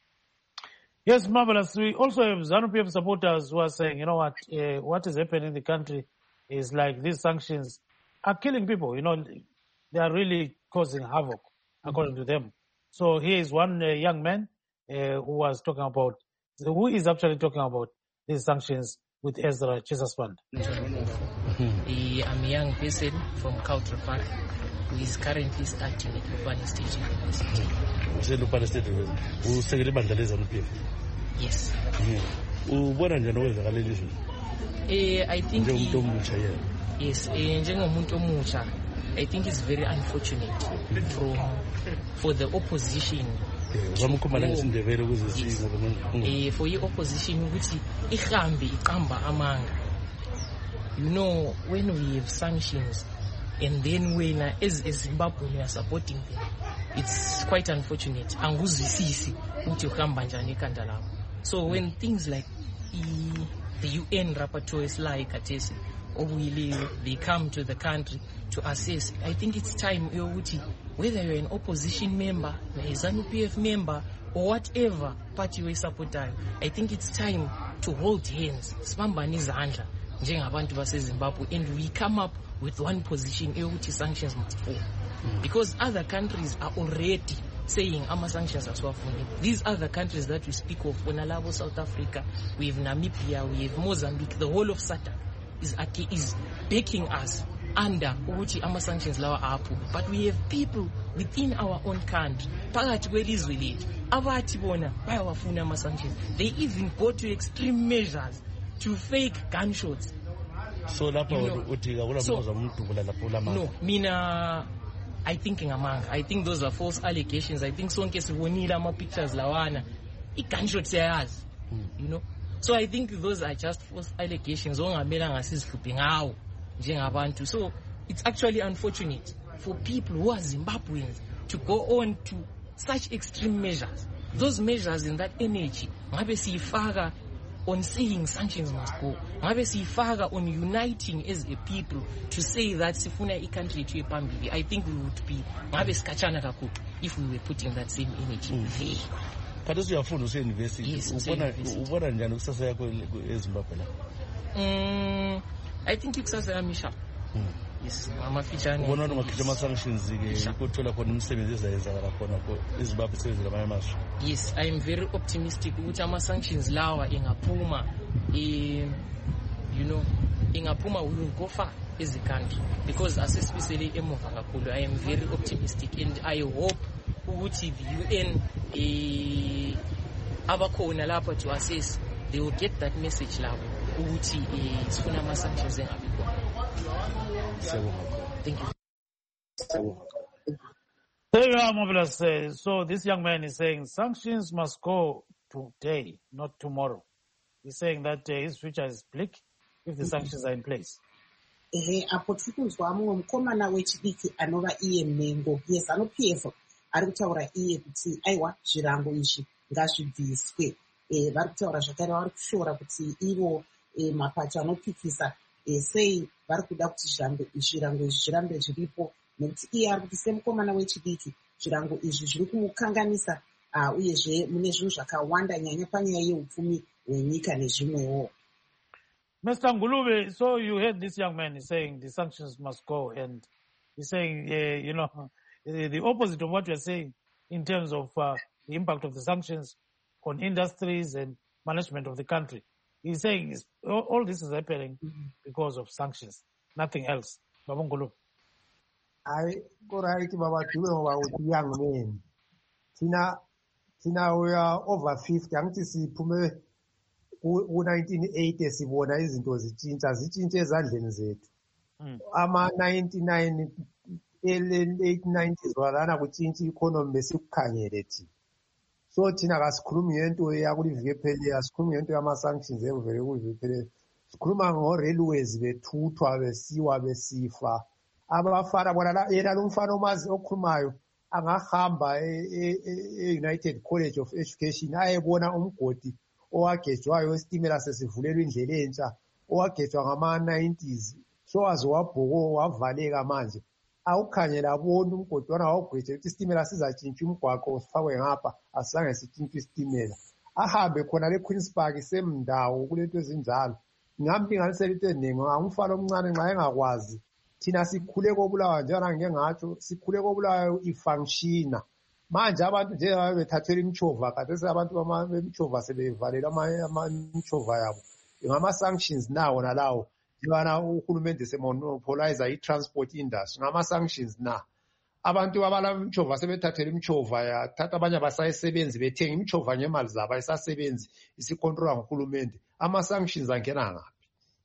[SPEAKER 1] Yes, Marvelous. We also have ZANU-P F supporters who are saying, you know what, uh, what is happening in the country is like these sanctions are killing people. You know, they are really causing havoc, according to them. So here is one uh, young man uh, who was talking about, who is actually talking about these sanctions with Ezra Chesaswand.
[SPEAKER 9] Mm-hmm. I'm a young person from Cultural Park who is currently studying at Lupane State University.
[SPEAKER 7] Use Lupane State University. Usekele ibandla leZANU-P F.
[SPEAKER 9] Yes.
[SPEAKER 7] Ubona njani okwenzakala elizweni?
[SPEAKER 9] Eh, I think
[SPEAKER 7] njengomuntu omutsha yena.
[SPEAKER 9] Yes, eh njengomuntu omutsha, I think it's very unfortunate from for the opposition.
[SPEAKER 7] Bamukhomana ngesindebele ukuze
[SPEAKER 9] singo eh for the opposition ukuthi ihambe iqamba amanga. You know, when we have sanctions and then when uh, as, as Zimbabwe we are supporting them, it's quite unfortunate. Anguzwisisi ukuthi uhamba njani ekhanda lapho. So when things like e, the U N rapporteurs like Katesi Obuyile, they come to the country to assess, I think it's time, whether you're an opposition member, a ZANU-P F member, or whatever party we support, I think it's time to hold hands, sibambane izandla njengabantu baseZimbabwe, and we come up with one position, ukuthi sanctions must fall. Because other countries are already saying ama sanctions are so funny. These other countries that we speak of, Onalabo, South Africa, we have Namibia, we have Mozambique, the whole of SADC is is backing us under ukuthi ama sanctions lawa apho. But we have people within our own country, phakathi kwelizwe lethu, abathi bona bayawafuna ama sanctions. They even go to extreme measures to fake gunshots.
[SPEAKER 7] So lapho uthi akula umdubula lapho lama.
[SPEAKER 9] No, mina I think ngamanga. I think those are false allegations. I think sonke sibonile ama pictures lawana. I gunshots yayazi. You know? So I think those are just false allegations. Ongamelanga sizihlupe ngawo njengabantu. So it's actually unfortunate for people who are Zimbabweans to go on to such extreme measures. Those measures in that energy, ngabe siyifaka on saying sanctions must go. Ngabe siyifaka on uniting as a people to say that sifuna i-country to epambili. I think we would be ngabe sikachana kakhulu if we were putting that same energy mm. there.
[SPEAKER 7] Khathi uyafunda use university ubona ubona njani kusasa yakho eZimbabwe la?
[SPEAKER 9] Mm, I think ikusasa yami sharp. Yes, mama fitshane.
[SPEAKER 7] Ubona ungakhipha ama sanctions ke ukuthola khona umsebenzi ezayenzakala khona ko eZimbabwe sebenza lamanye amazwe.
[SPEAKER 9] Yes, I am very optimistic ukuthi ama sanctions lawa engaphuma eh you know ingaphuma we will go far as a country because especially emuva kakhulu. I am very optimistic and I hope ukuthi the U N eh abakhona lapha to assess, they will get that message labo ukuthi eh sifuna ama sanctions engabikho. Thank you.
[SPEAKER 1] There you are, Marvelous. Uh, so this young man is saying sanctions must go today, not tomorrow. He's saying that uh, his future is bleak if the sanctions are in place.
[SPEAKER 2] ehe apo tiri kunzwa mumwe mukomana wechidiki anova iye Mengo. Yes, ano-P F ari kutaura iye kuti aiwa zvirango izvi ngazvibviswe. Vari kutaura zvakare, vari kushora kuti ivo mapato anopikisa sei vari kuda kuti zvirango izvi zvirambe zviripo, nekuti iye ari kuti semukomana wechidiki zvirango izvi zviri kumukanganisa uyezve mune zvinhu zvakawanda nyanya panyaya yeupfumi hwenyika nezvimwewo.
[SPEAKER 1] Mister Ngulube, so you heard this young man saying the sanctions must go, and he's saying, uh, you know, the opposite of what you're saying in terms of uh, the impact of the sanctions on industries and management of the country. He's saying all, all this is happening mm-hmm. because of sanctions, nothing else. Baba Ngulube.
[SPEAKER 4] I go right to Baba Tulu with young men. Tina, Tina, we are over fifty. I'm to see Pume. U-nineteen eighty sibona izinto zitshintsha zitshintshe ezandleni zethu. Ama-ninety-nine late nineties walana kutshintsha i-economy besikukhangele thina. So thina kasikhulumi ngento yakuliviki ephelileyo, asikhulumi ngento yama-sanctions evele kuliviki ephelileyo. Sikhuluma ngo-railways bethuthwa besiwa besifa. Abafana bona yena lo mfana omazi okhulumayo angahamba e-United College of Education ayebona umgodi owagejwayo wesitimela sesivulelwe indlela entsha, owagejwa ngama-nineties, so waze wabhoko wavaleka manje. Awukhanyela abona umgodwana wawugwetshe ukuthi isitimela sizatshintsha umgwaqo sifakwe ngapha, asizange sitshintshe isitimela. Ahambe khona le-Queen's Park semndawo kulento ezinjalo. Ngingamlinganisela into eningi, ngumfana omncane nxa engakwazi. Thina sikhule koBulawayo njalo ngeke ngatsho sikhule koBulawayo ifunctiona. Manje abantu nje bethathela imchova kade abantu bemchova sebevalela ama-imchova yabo. Ngama-sanctions nawo nalawo. Njengana uhulumende semonopolize i-transport industry. Ngama-sanctions na. Abantu abala imchova sebethathela imchova yathatha abanye abasayisebenzi bethenga imchova ngemali zabo ayisasebenzi isikontrola nguhulumende. Ama-sanctions angena ngaphi?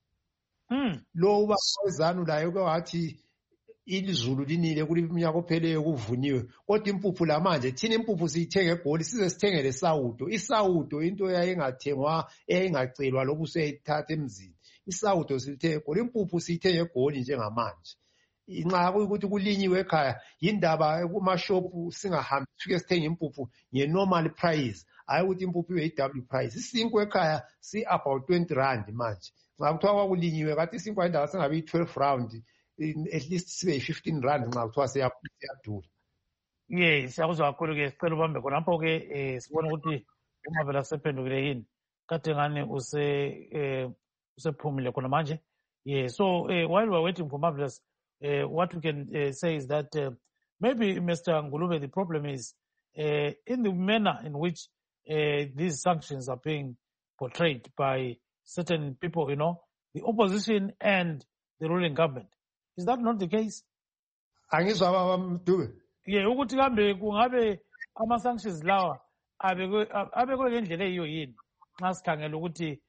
[SPEAKER 1] Mm.
[SPEAKER 4] Lo ubawezana layo kwathi ilizulu linile kuli minyaka opheleyo kuvuniwe, kodwa impuphu la manje thina impuphu siyithenge eGoli size sithengele isawudo. Isawudo into yayingathengwa eyayingacelwa lobu seyithatha emzini. Isawudo silithenga eGoli, impuphu siyithenge eGoli njengamanje. Inxa ukuthi kulinyiwe ekhaya yindaba kumashopu singahambi sifike sithenge impuphu nge-normal price, hayi ukuthi impuphu iwe-double price. Isinkwa ekhaya si about twenty rand manje. Nxa kuthiwa kwakulinyiwe kathi isinkwa indaba singabe i-twelve rand, at least sibe fifteen rand nxa kuthiwa siyadula.
[SPEAKER 1] Yes, siyakuzwa kakhulu ke sicela ubambe khonapho ke eh sibone ukuthi uMavela sephendukile yini. Kade ngani use eh usephumile khona manje. Yeah, so uh, while we're waiting for Marvelous, uh, what we can uh, say is that uh, maybe Mister Ngulube, the problem is uh, in the manner in which uh, these sanctions are being portrayed by certain people, you know, the opposition and the ruling government. Is that not the case?
[SPEAKER 4] Angizwa bamdube.
[SPEAKER 1] Yeah, ukuthi kambe kungabe ama-sanctions lawa abekwe abekwe ngendlela eyiyo yini nxa sikhangela ukuthi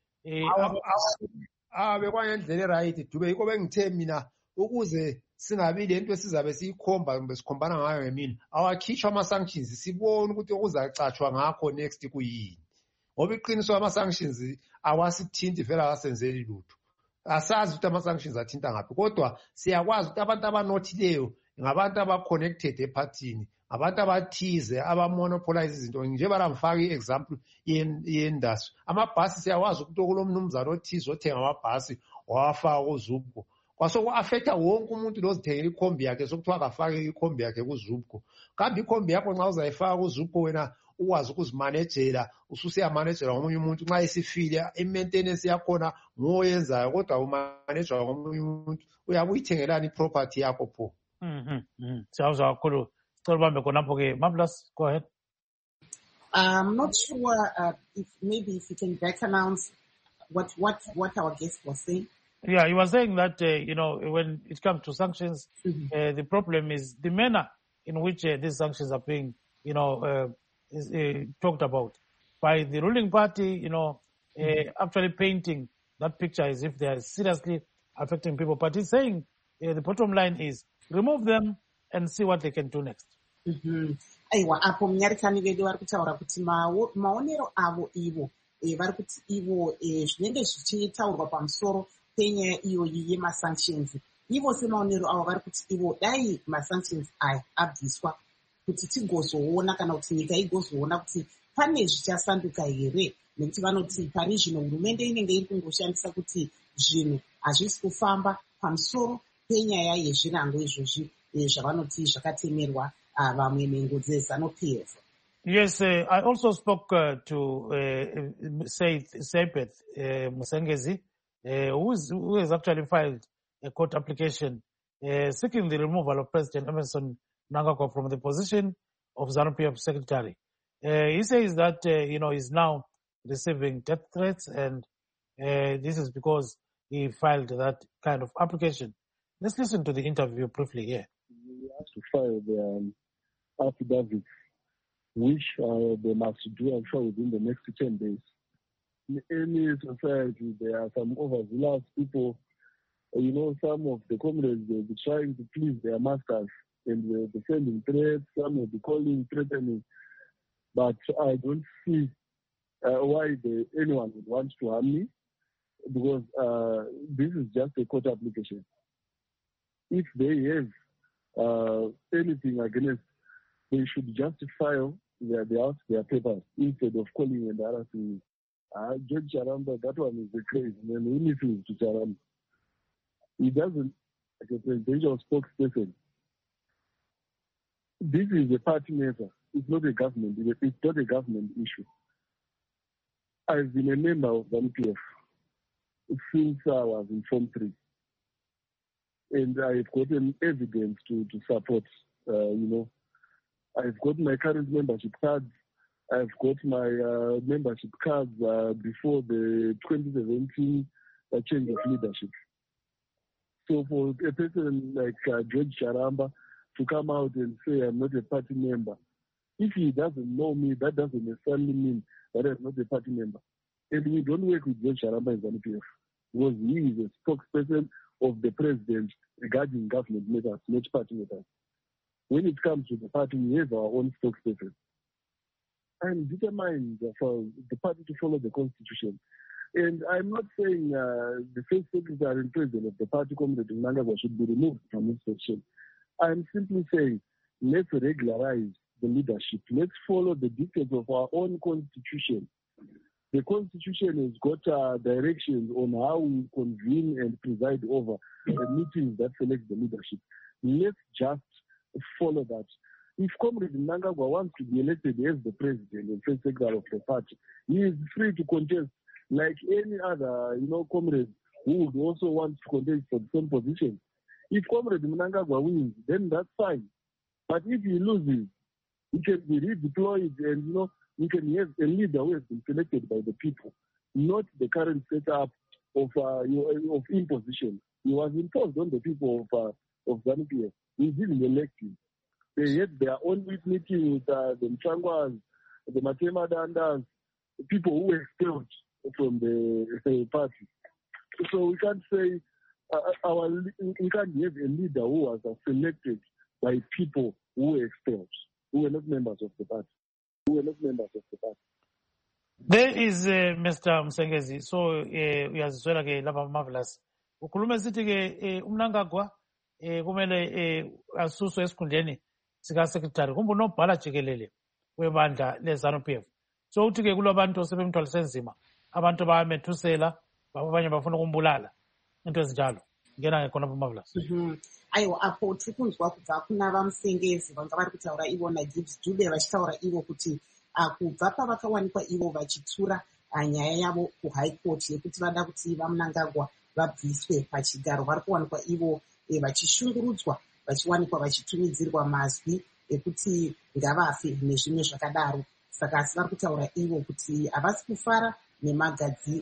[SPEAKER 4] abekwa ngendlela eright dube yikho bengithe mina ukuze singabi lento esizabe siyikhomba kumbe sikhombana ngayo ngemina awakhishwa ama-sanctions sibone ukuthi okuzacatshwa ngakho next kuyini, ngoba iqiniso ama-sanctions awasithinti vele awasenzeli lutho. Asazi ukuthi ama-sanctions athinta ngaphi, kodwa siyakwazi ukuthi abantu abanothileyo ngabantu aba-connected ephathini, abantu abathize abamonopolize izinto. Nje baramfaka i-example ye-industry. Amabhasi siyakwazi ukuthi kulomnumzana othize othenga amabhasi wawafaka kuZUBCO, kwasoku-affecta wonke umuntu lozithengela ikhombi yakhe sokuthiwa akafake ikhombi yakhe kuZUBCO. Kambe ikhombi yakho nxa uzayifaka kuZUBCO wena ukwazi ukuzimanejela, ususiyamanejela ngomunye umuntu nxa isifile i-maintenance yakhona ngoyenzayo, kodwa umanejwa ngomunye umuntu uyabe uyithengelani iproperty yakho pho.
[SPEAKER 1] Mhm. Siyawuzwa kakhulu. Sicela ubambe khonapho ke. Marvelous, go ahead.
[SPEAKER 2] I'm not sure uh, if maybe if you can back announce what what what our guest was saying.
[SPEAKER 1] Yeah, he was saying that uh, you know, when it comes to sanctions, mm-hmm. uh, the problem is the manner in which uh, these sanctions are being, you know, uh, is uh, talked about by the ruling party, you know, uh, mm-hmm. actually painting that picture as if they are seriously affecting people. But he's saying uh, the bottom line is remove them and see what they can do next.
[SPEAKER 2] Mm-hmm. Aiwa, apo mnyarikani vedu vari kutaura kuti maonero avo ivo vari kuti ivo zvinenge zvichitaurwa pamusoro penyaya iyoyi yemasanctions. Ivo semaonero avo vari kuti ivo dai masanctions aya abviswa kuti tigozoona kana kuti nyika igozoona kuti pane zvichasanduka here, nekuti vanoti pari zvino hurumende inenge iri kungoshandisa kuti zvinhu hazvisi kufamba pamusoro penyaya yezvirango izvozvi zvavanoti zvakatemerwa vamwe nhengo dzeZANU-P F.
[SPEAKER 1] Yes, uh, I also spoke uh, to uh, Sepeth uh, Musengezi, uh, who, is, who has actually filed a court application uh, seeking the removal of President Emmerson Mnangagwa from the position of ZANU-P F secretary. Uh, he says that uh, you know he's now receiving death threats, and uh, this is because he filed that kind of application. Let's listen to the interview briefly here.
[SPEAKER 10] We have to file the um, affidavit, which uh, they must do, I'm sure, within the next ten days. In any society, there are some overzealous people. You know, some of the comrades, they'll be trying to please their masters, and they'll be sending threats, some will be calling, threatening. But I don't see uh, why they, anyone would want to harm me, because uh, this is just a court application. If they have uh, anything against, they should just file their, their, their papers instead of calling and harassing me. Uh, George Charamba, that one is the crazy man who listens to Charamba. He doesn't, like a presidential spokesperson. This is a party matter. It's not a government. It's not a government issue. I've been a member of ZANU-P F since I was in Form three. And I've gotten evidence to, to support, uh, you know. I've got my current membership cards. I've got my uh, membership cards uh, before the twenty seventeen uh, change of leadership. So for a person like uh, George Charamba to come out and say I'm not a party member, if he doesn't know me, that doesn't necessarily mean that I'm not a party member. And we don't work with George Charamba in ZANU-P F, because he is a spokesperson of the president regarding government matters, not party matters. When it comes to the party, we have our own spokesperson. I'm determined for the party to follow the constitution. And I'm not saying uh, the first secretary and president of the party, Comrade Mnangagwa, should be removed from this position. I'm simply saying, let's regularize the leadership. Let's follow the dictates of our own constitution. The constitution has got uh, directions on how we convene and preside over the meetings that select the leadership. Let's just follow that. If Comrade Mnangagwa wants to be elected as the president and first secretary of the party, he is free to contest like any other, you know, comrade who would also want to contest for the same position. If Comrade Mnangagwa wins, then that's fine. But if he loses, he can be redeployed, and you know, he can have a leader who has been selected by the people, not the current setup of uh, you know, of imposition. He was imposed on the people of uh, of ZANU-P F. We didn't elect him. They had their own meeting with uh, the Mchangwas, the Matema Dandas, the people who were expelled from the, the party. So we can't say uh, our we can't have a leader who was uh, selected by people who were expelled, who were not members of the party, who were not members of the party.
[SPEAKER 1] There is uh, Mister Musengezi. So uyazizwela ke laba marvelous. Ukhuluma sithi ke uMnangagwa kumele asuswe esikhundleni sika secretary kumbe unobhala jikelele webandla leZANU-P F. So uthi ke kulabantu sebemthwalise nzima, abantu bayamethusela, abanye bafuna ukumbulala, into ezinjalo. Ngena ngekhona marvelous.
[SPEAKER 2] Aiwa, apo tiri kunzwa kubva kuna vamusengezi vanga vari kutaura ivo naGibbs Dube vachitaura ivo kuti kubva pavakawanikwa ivo vachitura nyaya yavo kuhigh court yekuti vada kuti vaMnangagwa vabviswe pachigaro, vari kuwanikwa ivo vachishungurudzwa, vachiwanikwa vachitumidzirwa mazwi ekuti ngavafe nezvimwe zvakadaro. Saka asi vari kutaura ivo kuti havasi kufara nemagadzi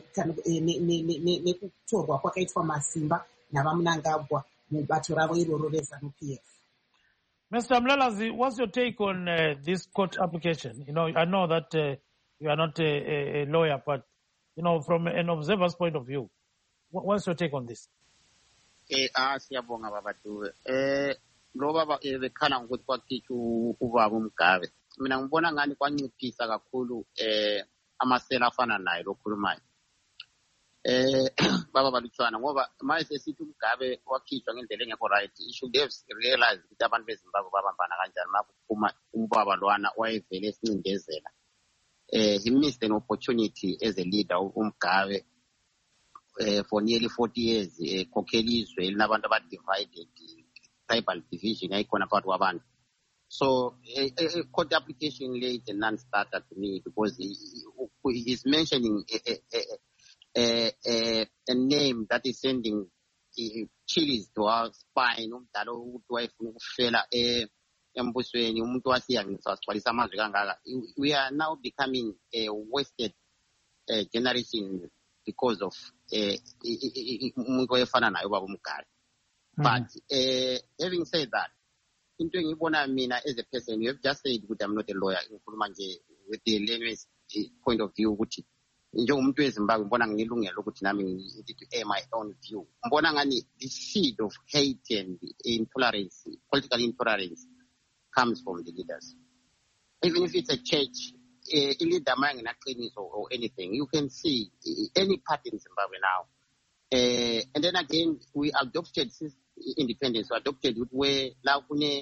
[SPEAKER 2] nekutorwa kwakaitwa masimba navaMnangagwa mubato ravo iroro reZANU-P F.
[SPEAKER 1] Mister Mlalazi, what's your take on uh, this court application? You know, I know that uh, you are not a, a lawyer, but you know, from an observer's point of view, what's your take on this?
[SPEAKER 5] Eh, ah, siyabonga baba Dube. Eh, lo baba ebekhala ngokuthi kwakithi ubaba uMgabe. Mina ngibona ngani kwanciphisa kakhulu eh amasela afana naye lokhulumayo. Eh baba balutshwana ngoba manje sesithi uMgabe wakhishwa ngendlela engekho right. He should have realized ukuthi abantu beZimbabwe babambana kanjani makuphuma umbaba lwana wayevele esincindezela. Eh he missed an opportunity as a leader uMgabe uh, for nearly forty years ekhokhela izwe elinabantu abadivided tribal division ayikhona phakathi kwabantu. So a, a, a court application late a non-starter to me because he, he is mentioning a, a, a, a, a, a name that is sending uh, chills to our spine. Umdala ukuthi wayefuna ukufela embusweni umuntu wasiyangisa wasixwalisa amazwi kangaka. We are now becoming a wasted uh, generation because of umuntu oyefana naye ubaba uMgabe. But uh, having said that, into engibona mina as a person, you have just said ukuthi I'm not a lawyer. Ngikhuluma nje with the layman's point of view ukuthi njengomuntu weZimbabwe ngibona ngilungelo ukuthi nami ngithi air my own view. Ngibona ngani the seed of hate and intolerance, political intolerance comes from the leaders. Even if it's a church, a leader or, or anything, you can see any party in Zimbabwe now. Uh, and then again, we adopted since independence, we adopted where even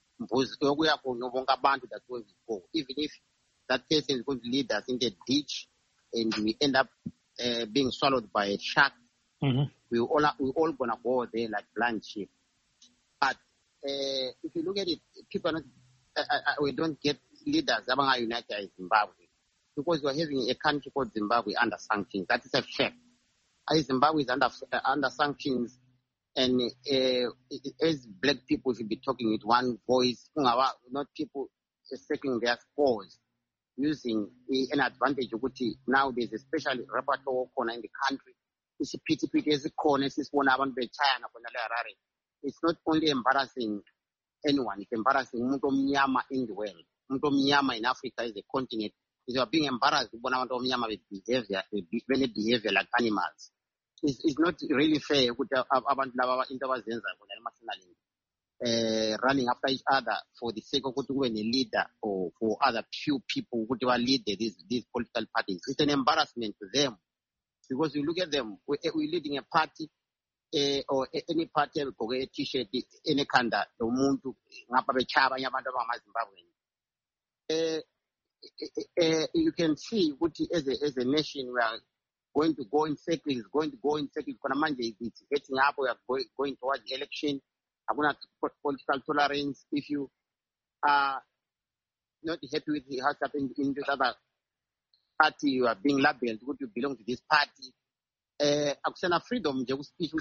[SPEAKER 5] if that person is going to lead us in the ditch and we end up uh, being swallowed by a shark, mm-hmm. we all we all gonna go there like blind sheep. But uh, if you look at it, people are not, uh, uh, we don't get leaders among United in Zimbabwe because we're having a country called Zimbabwe under sanctions. That is a fact. Zimbabwe is under uh, under sanctions, and uh, as black people should be talking with one voice, not people settling their scores using an advantage. Now there's a special repertoire corner in the country. It's not only embarrassing anyone, it's embarrassing Mnyama in the world. Mnyama in Africa is a continent. Is being embarrassed when with behavior, with behavior like animals. It's, it's not really fair uh, running after each other for the sake of a leader or for other few people who lead these, these political parties. It's an embarrassment to them because you look at them, we're, we're leading a party uh, or any party, a t-shirt, any kind of Zimbabwe. Uh, uh, you can see what as a, as a nation we are going to go in circles, going to go in circles. It's getting up, we are going, going towards the election. I'm going to put political tolerance. If you are not happy with what has happened in this other party, you are being labeled, would you belong to this party? Uh, freedom, because you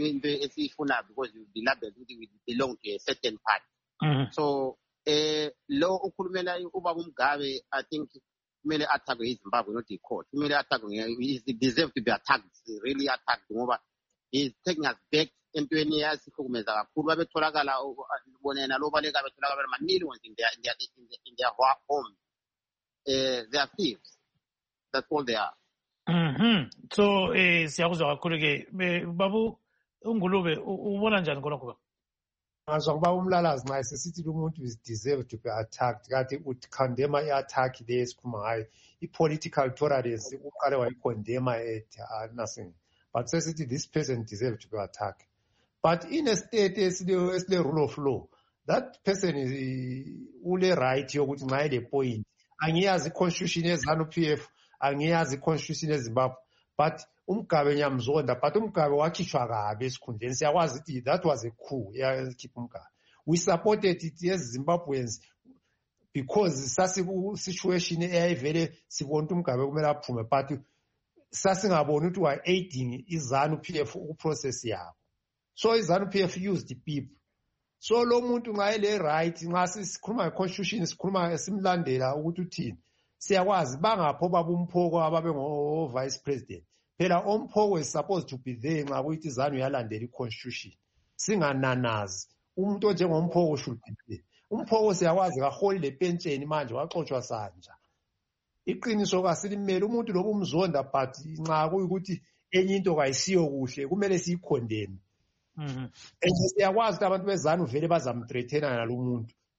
[SPEAKER 5] be labeled, you belong to a certain party. Mm-hmm. So, Uh, law ukhulumela ubaba uMgabe I think kumele attack eZimbabwe not the court. Kumele attack he deserve to be attacked, really attacked ngoba he is taking us back entweni yasihlukumeza kakhulu babetholakala bonena lo baleka betholakala ama millions in their in their in their, in their home. Uh, they are thieves. That's all they are.
[SPEAKER 1] Mhm. So eh siyakuzwa kakhulu ke babu uNgulube ubona njani khonokho?
[SPEAKER 4] Ngoba umlalazi naye sesithi umuntu is deserve to be attacked kanti ucondemn i-attack le esikhuluma ngayo i-political tolerance uqale wayicondemn at nothing but sesithi this person deserve to be attacked but in a state esile rule of law that person is ule right yokuthi nxa ele point angiyazi constitution yeZANU-P F angiyazi constitution yeZimbabwe but uMgabe nyamzonda but uMgabe wakhishwa kabi esikhundleni siyakwazi ukuthi that was a coup yakhipha uMgabe. We supported it as Zimbabweans because sasiku situation eyayivele sibona ukuthi uMgabe kumele aphume but sasingaboni ukuthi wa aiding iZANU-P F ukuprocess yabo. So iZANU-P F used the people. So lo muntu nxa ele right nxa sikhuluma ngeconstitution sikhuluma simlandela ukuthi uthini siyakwazi bangapho babumphoko ababe ngo vice president. Phela ompoko is supposed to be there nxa kuyithi iZANU yalandela iconstitution. Singananazi umuntu onjengomphoko should be there. Umphoko siyakwazi kaholile pension manje waxoxwa sanja. Iqiniso kasilimele umuntu lobu umzonda but nxa kuyikuthi enye into kayisiyo kuhle kumele siyikhondeme. Mhm. Siyakwazi ukuthi abantu beZANU vele bazamthreatena nalo muntu.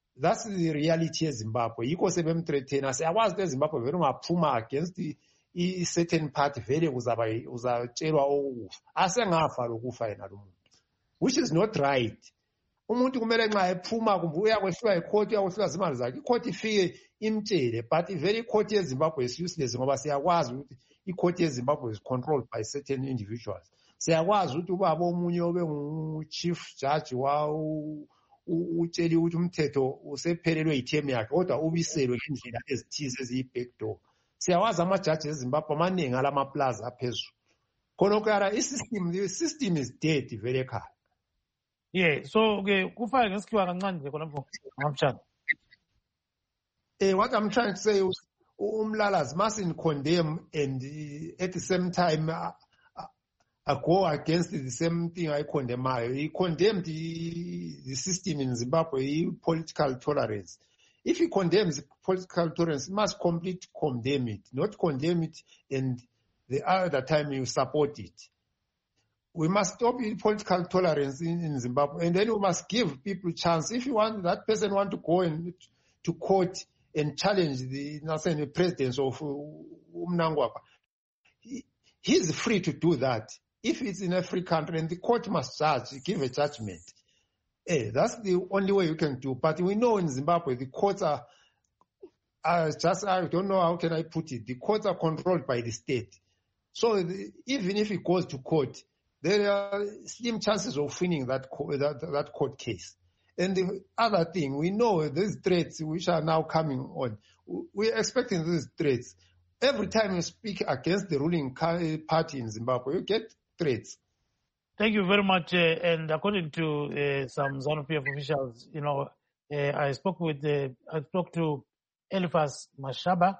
[SPEAKER 4] That's the reality yeZimbabwe. Yikho sebemthreathena. Siyakwazi ukuthi eZimbabwe vele ungaphuma against i certain party vele uzaba uzatshelwa okufa. Asengafa lokufa yena lo muntu. Which is not right. Umuntu kumele nxa ephuma kumbe uyakwehlwa icourt uyakwehlwa izimali zakhe. Icourt ifike imtshele, but vele icourt yeZimbabwe is useless ngoba siyakwazi ukuthi icourt yeZimbabwe is controlled by certain individuals. Siyakwazi ukuthi ubaba omunye obe ngu-chief judge wawo utsheli ukuthi umthetho usephelelwe ithemu yakhe kodwa ubiselwe ngendlela ezithize eziyi-backdoor. Siyakwazi ama-judge eZimbabwe amaningi alamaplaza aphezulu. Khonokho i-system, the system is dead vele ekhaya.
[SPEAKER 1] Yeah, so okay, kufake ngesikhiwa kancane nje khona mfo ngamtshana.
[SPEAKER 4] Eh, what I'm trying to say is umlalazi mustn't condemn and uh, at the same time uh, uh, go against the same thing I condemn. He condemned the, the system in Zimbabwe, political tolerance. If he condemns political tolerance, he must completely condemn it, not condemn it and the other time you support it. We must stop political tolerance in, in Zimbabwe, and then we must give people a chance. If you want that person want to go and to court and challenge the, the presidents of Mnangagwa, he, he is free to do that. If it's in a free country, and the court must judge, give a judgment. Hey, that's the only way you can do. But we know in Zimbabwe, the courts are, are just, I don't know how can I put it, the courts are controlled by the state. So the, even if it goes to court, there are slim chances of winning that, that, that court case. And the other thing, we know these threats which are now coming on, we're expecting these threats. Every time you speak against the ruling party in Zimbabwe, you get threats.
[SPEAKER 1] Thank you very much. Uh, and according to uh, some ZANU-P F officials, you know, uh, I spoke with, uh, I spoke to Eliphas Mashaba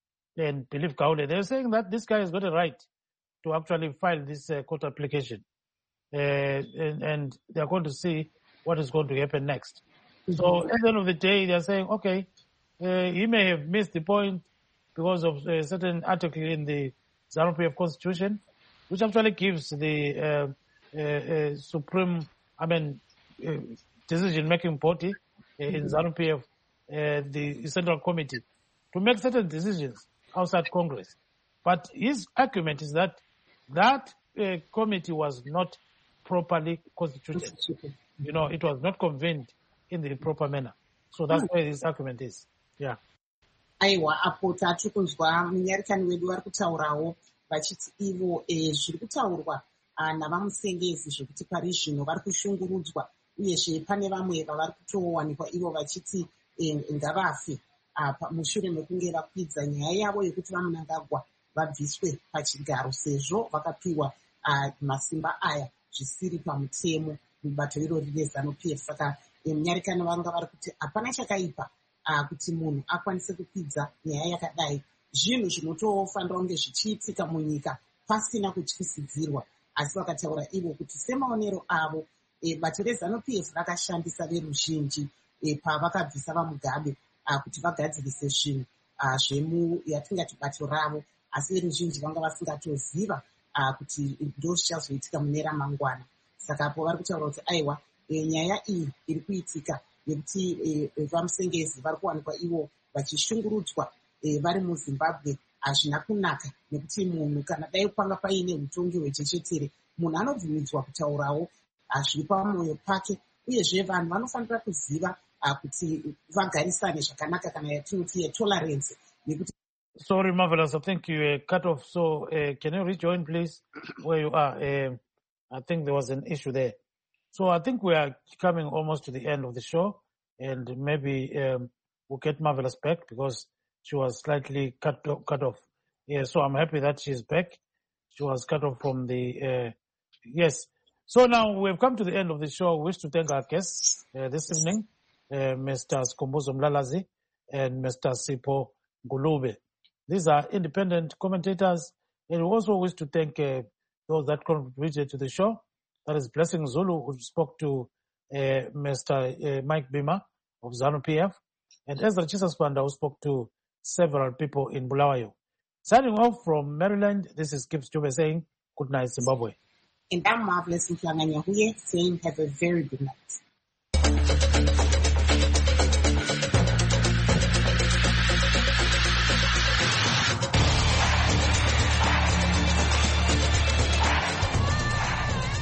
[SPEAKER 1] and Philip Kaule. They're saying that this guy has got a right to actually file this uh, court application. Uh, and, and they're going to see what is going to happen next. Mm-hmm. So at the end of the day, they're saying, okay, uh, he may have missed the point because of a certain article in the ZANU-P F constitution, which actually gives the uh, uh, uh, supreme, I mean, uh, decision-making body uh, in ZANU-P F, uh, the Central Committee, to make certain decisions outside Congress. But his argument is that that uh, committee was not properly constituted. You know, it was not convened in the proper manner. So that's where his argument is. Yeah.
[SPEAKER 2] Aiwa, apo tatu kunzwa munyarikani wedu vari kutaurawo vachiti ivo zviri kutaurwa navamusengezi zvekuti pari zvino vari kushungurudzwa uyezve pane vamwe vavari kutowanikwa ivo vachiti ngavafe mushure mekunge vakwidza nyaya yavo yekuti vaMnangagwa vabviswe pachigaro sezvo vakapiwa masimba aya zvisiri pamutemo mubato irori reZANU-P F. Saka munyarikani vanga vari kuti hapana chakaipa kuti munhu akwanise kukwidza nyaya yakadai, zvinhu zvinotofanira kunge zvichiitika munyika pasina kutyisidzirwa. Asi vakataura ivo kuti semaonero avo bato reZANU-P F rakashandisa veruzhinji pavakabvisa vaMugabe kuti vagadzirise zvinhu zvemu yatingati bato ravo, asi veruzhinji vanga vasingatoziva kuti ndo zvichazoitika mune ramangwana. Saka apo vari kutaura kuti aiwa, nyaya iyi iri kuitika yekuti vamusengezi vari kuwanikwa ivo vachishungurudzwa vari muZimbabwe hazvina kunaka, nekuti munhu kana dai panga paine utongi hwechechetere, munhu anobvumidzwa kutaurawo zviri pamwoyo pake, uyezve vanhu vanofanira kuziva kuti vagarisane zvakanaka kana yatinoti yetolerance.
[SPEAKER 1] Sorry, Marvelous, I think you uh, cut off. So uh, can you rejoin, please, where you are? Uh, I think there was an issue there. So I think we are coming almost to the end of the show, and maybe um, we'll get Marvelous back because she was slightly cut cut off. Yeah, so I'm happy that she's back. She was cut off from the uh, yes. So now we've come to the end of the show. We wish to thank our guests uh, this evening, uh, Mister Skhumbuzo Mlalazi and Mister Sipho Ngulube. These are independent commentators, and we also wish to thank uh, those that contributed to the show. That is Blessing Zulu, who spoke to uh, Mister Uh, Mike Bima of ZANU-P F, and Ezra Chisaspanda, who spoke to several people in Bulawayo. Signing off from Maryland, this is Gibbs Jube saying, good night, Zimbabwe.
[SPEAKER 2] And I'm Marvelous Mflanganyahuye saying, have a very good night.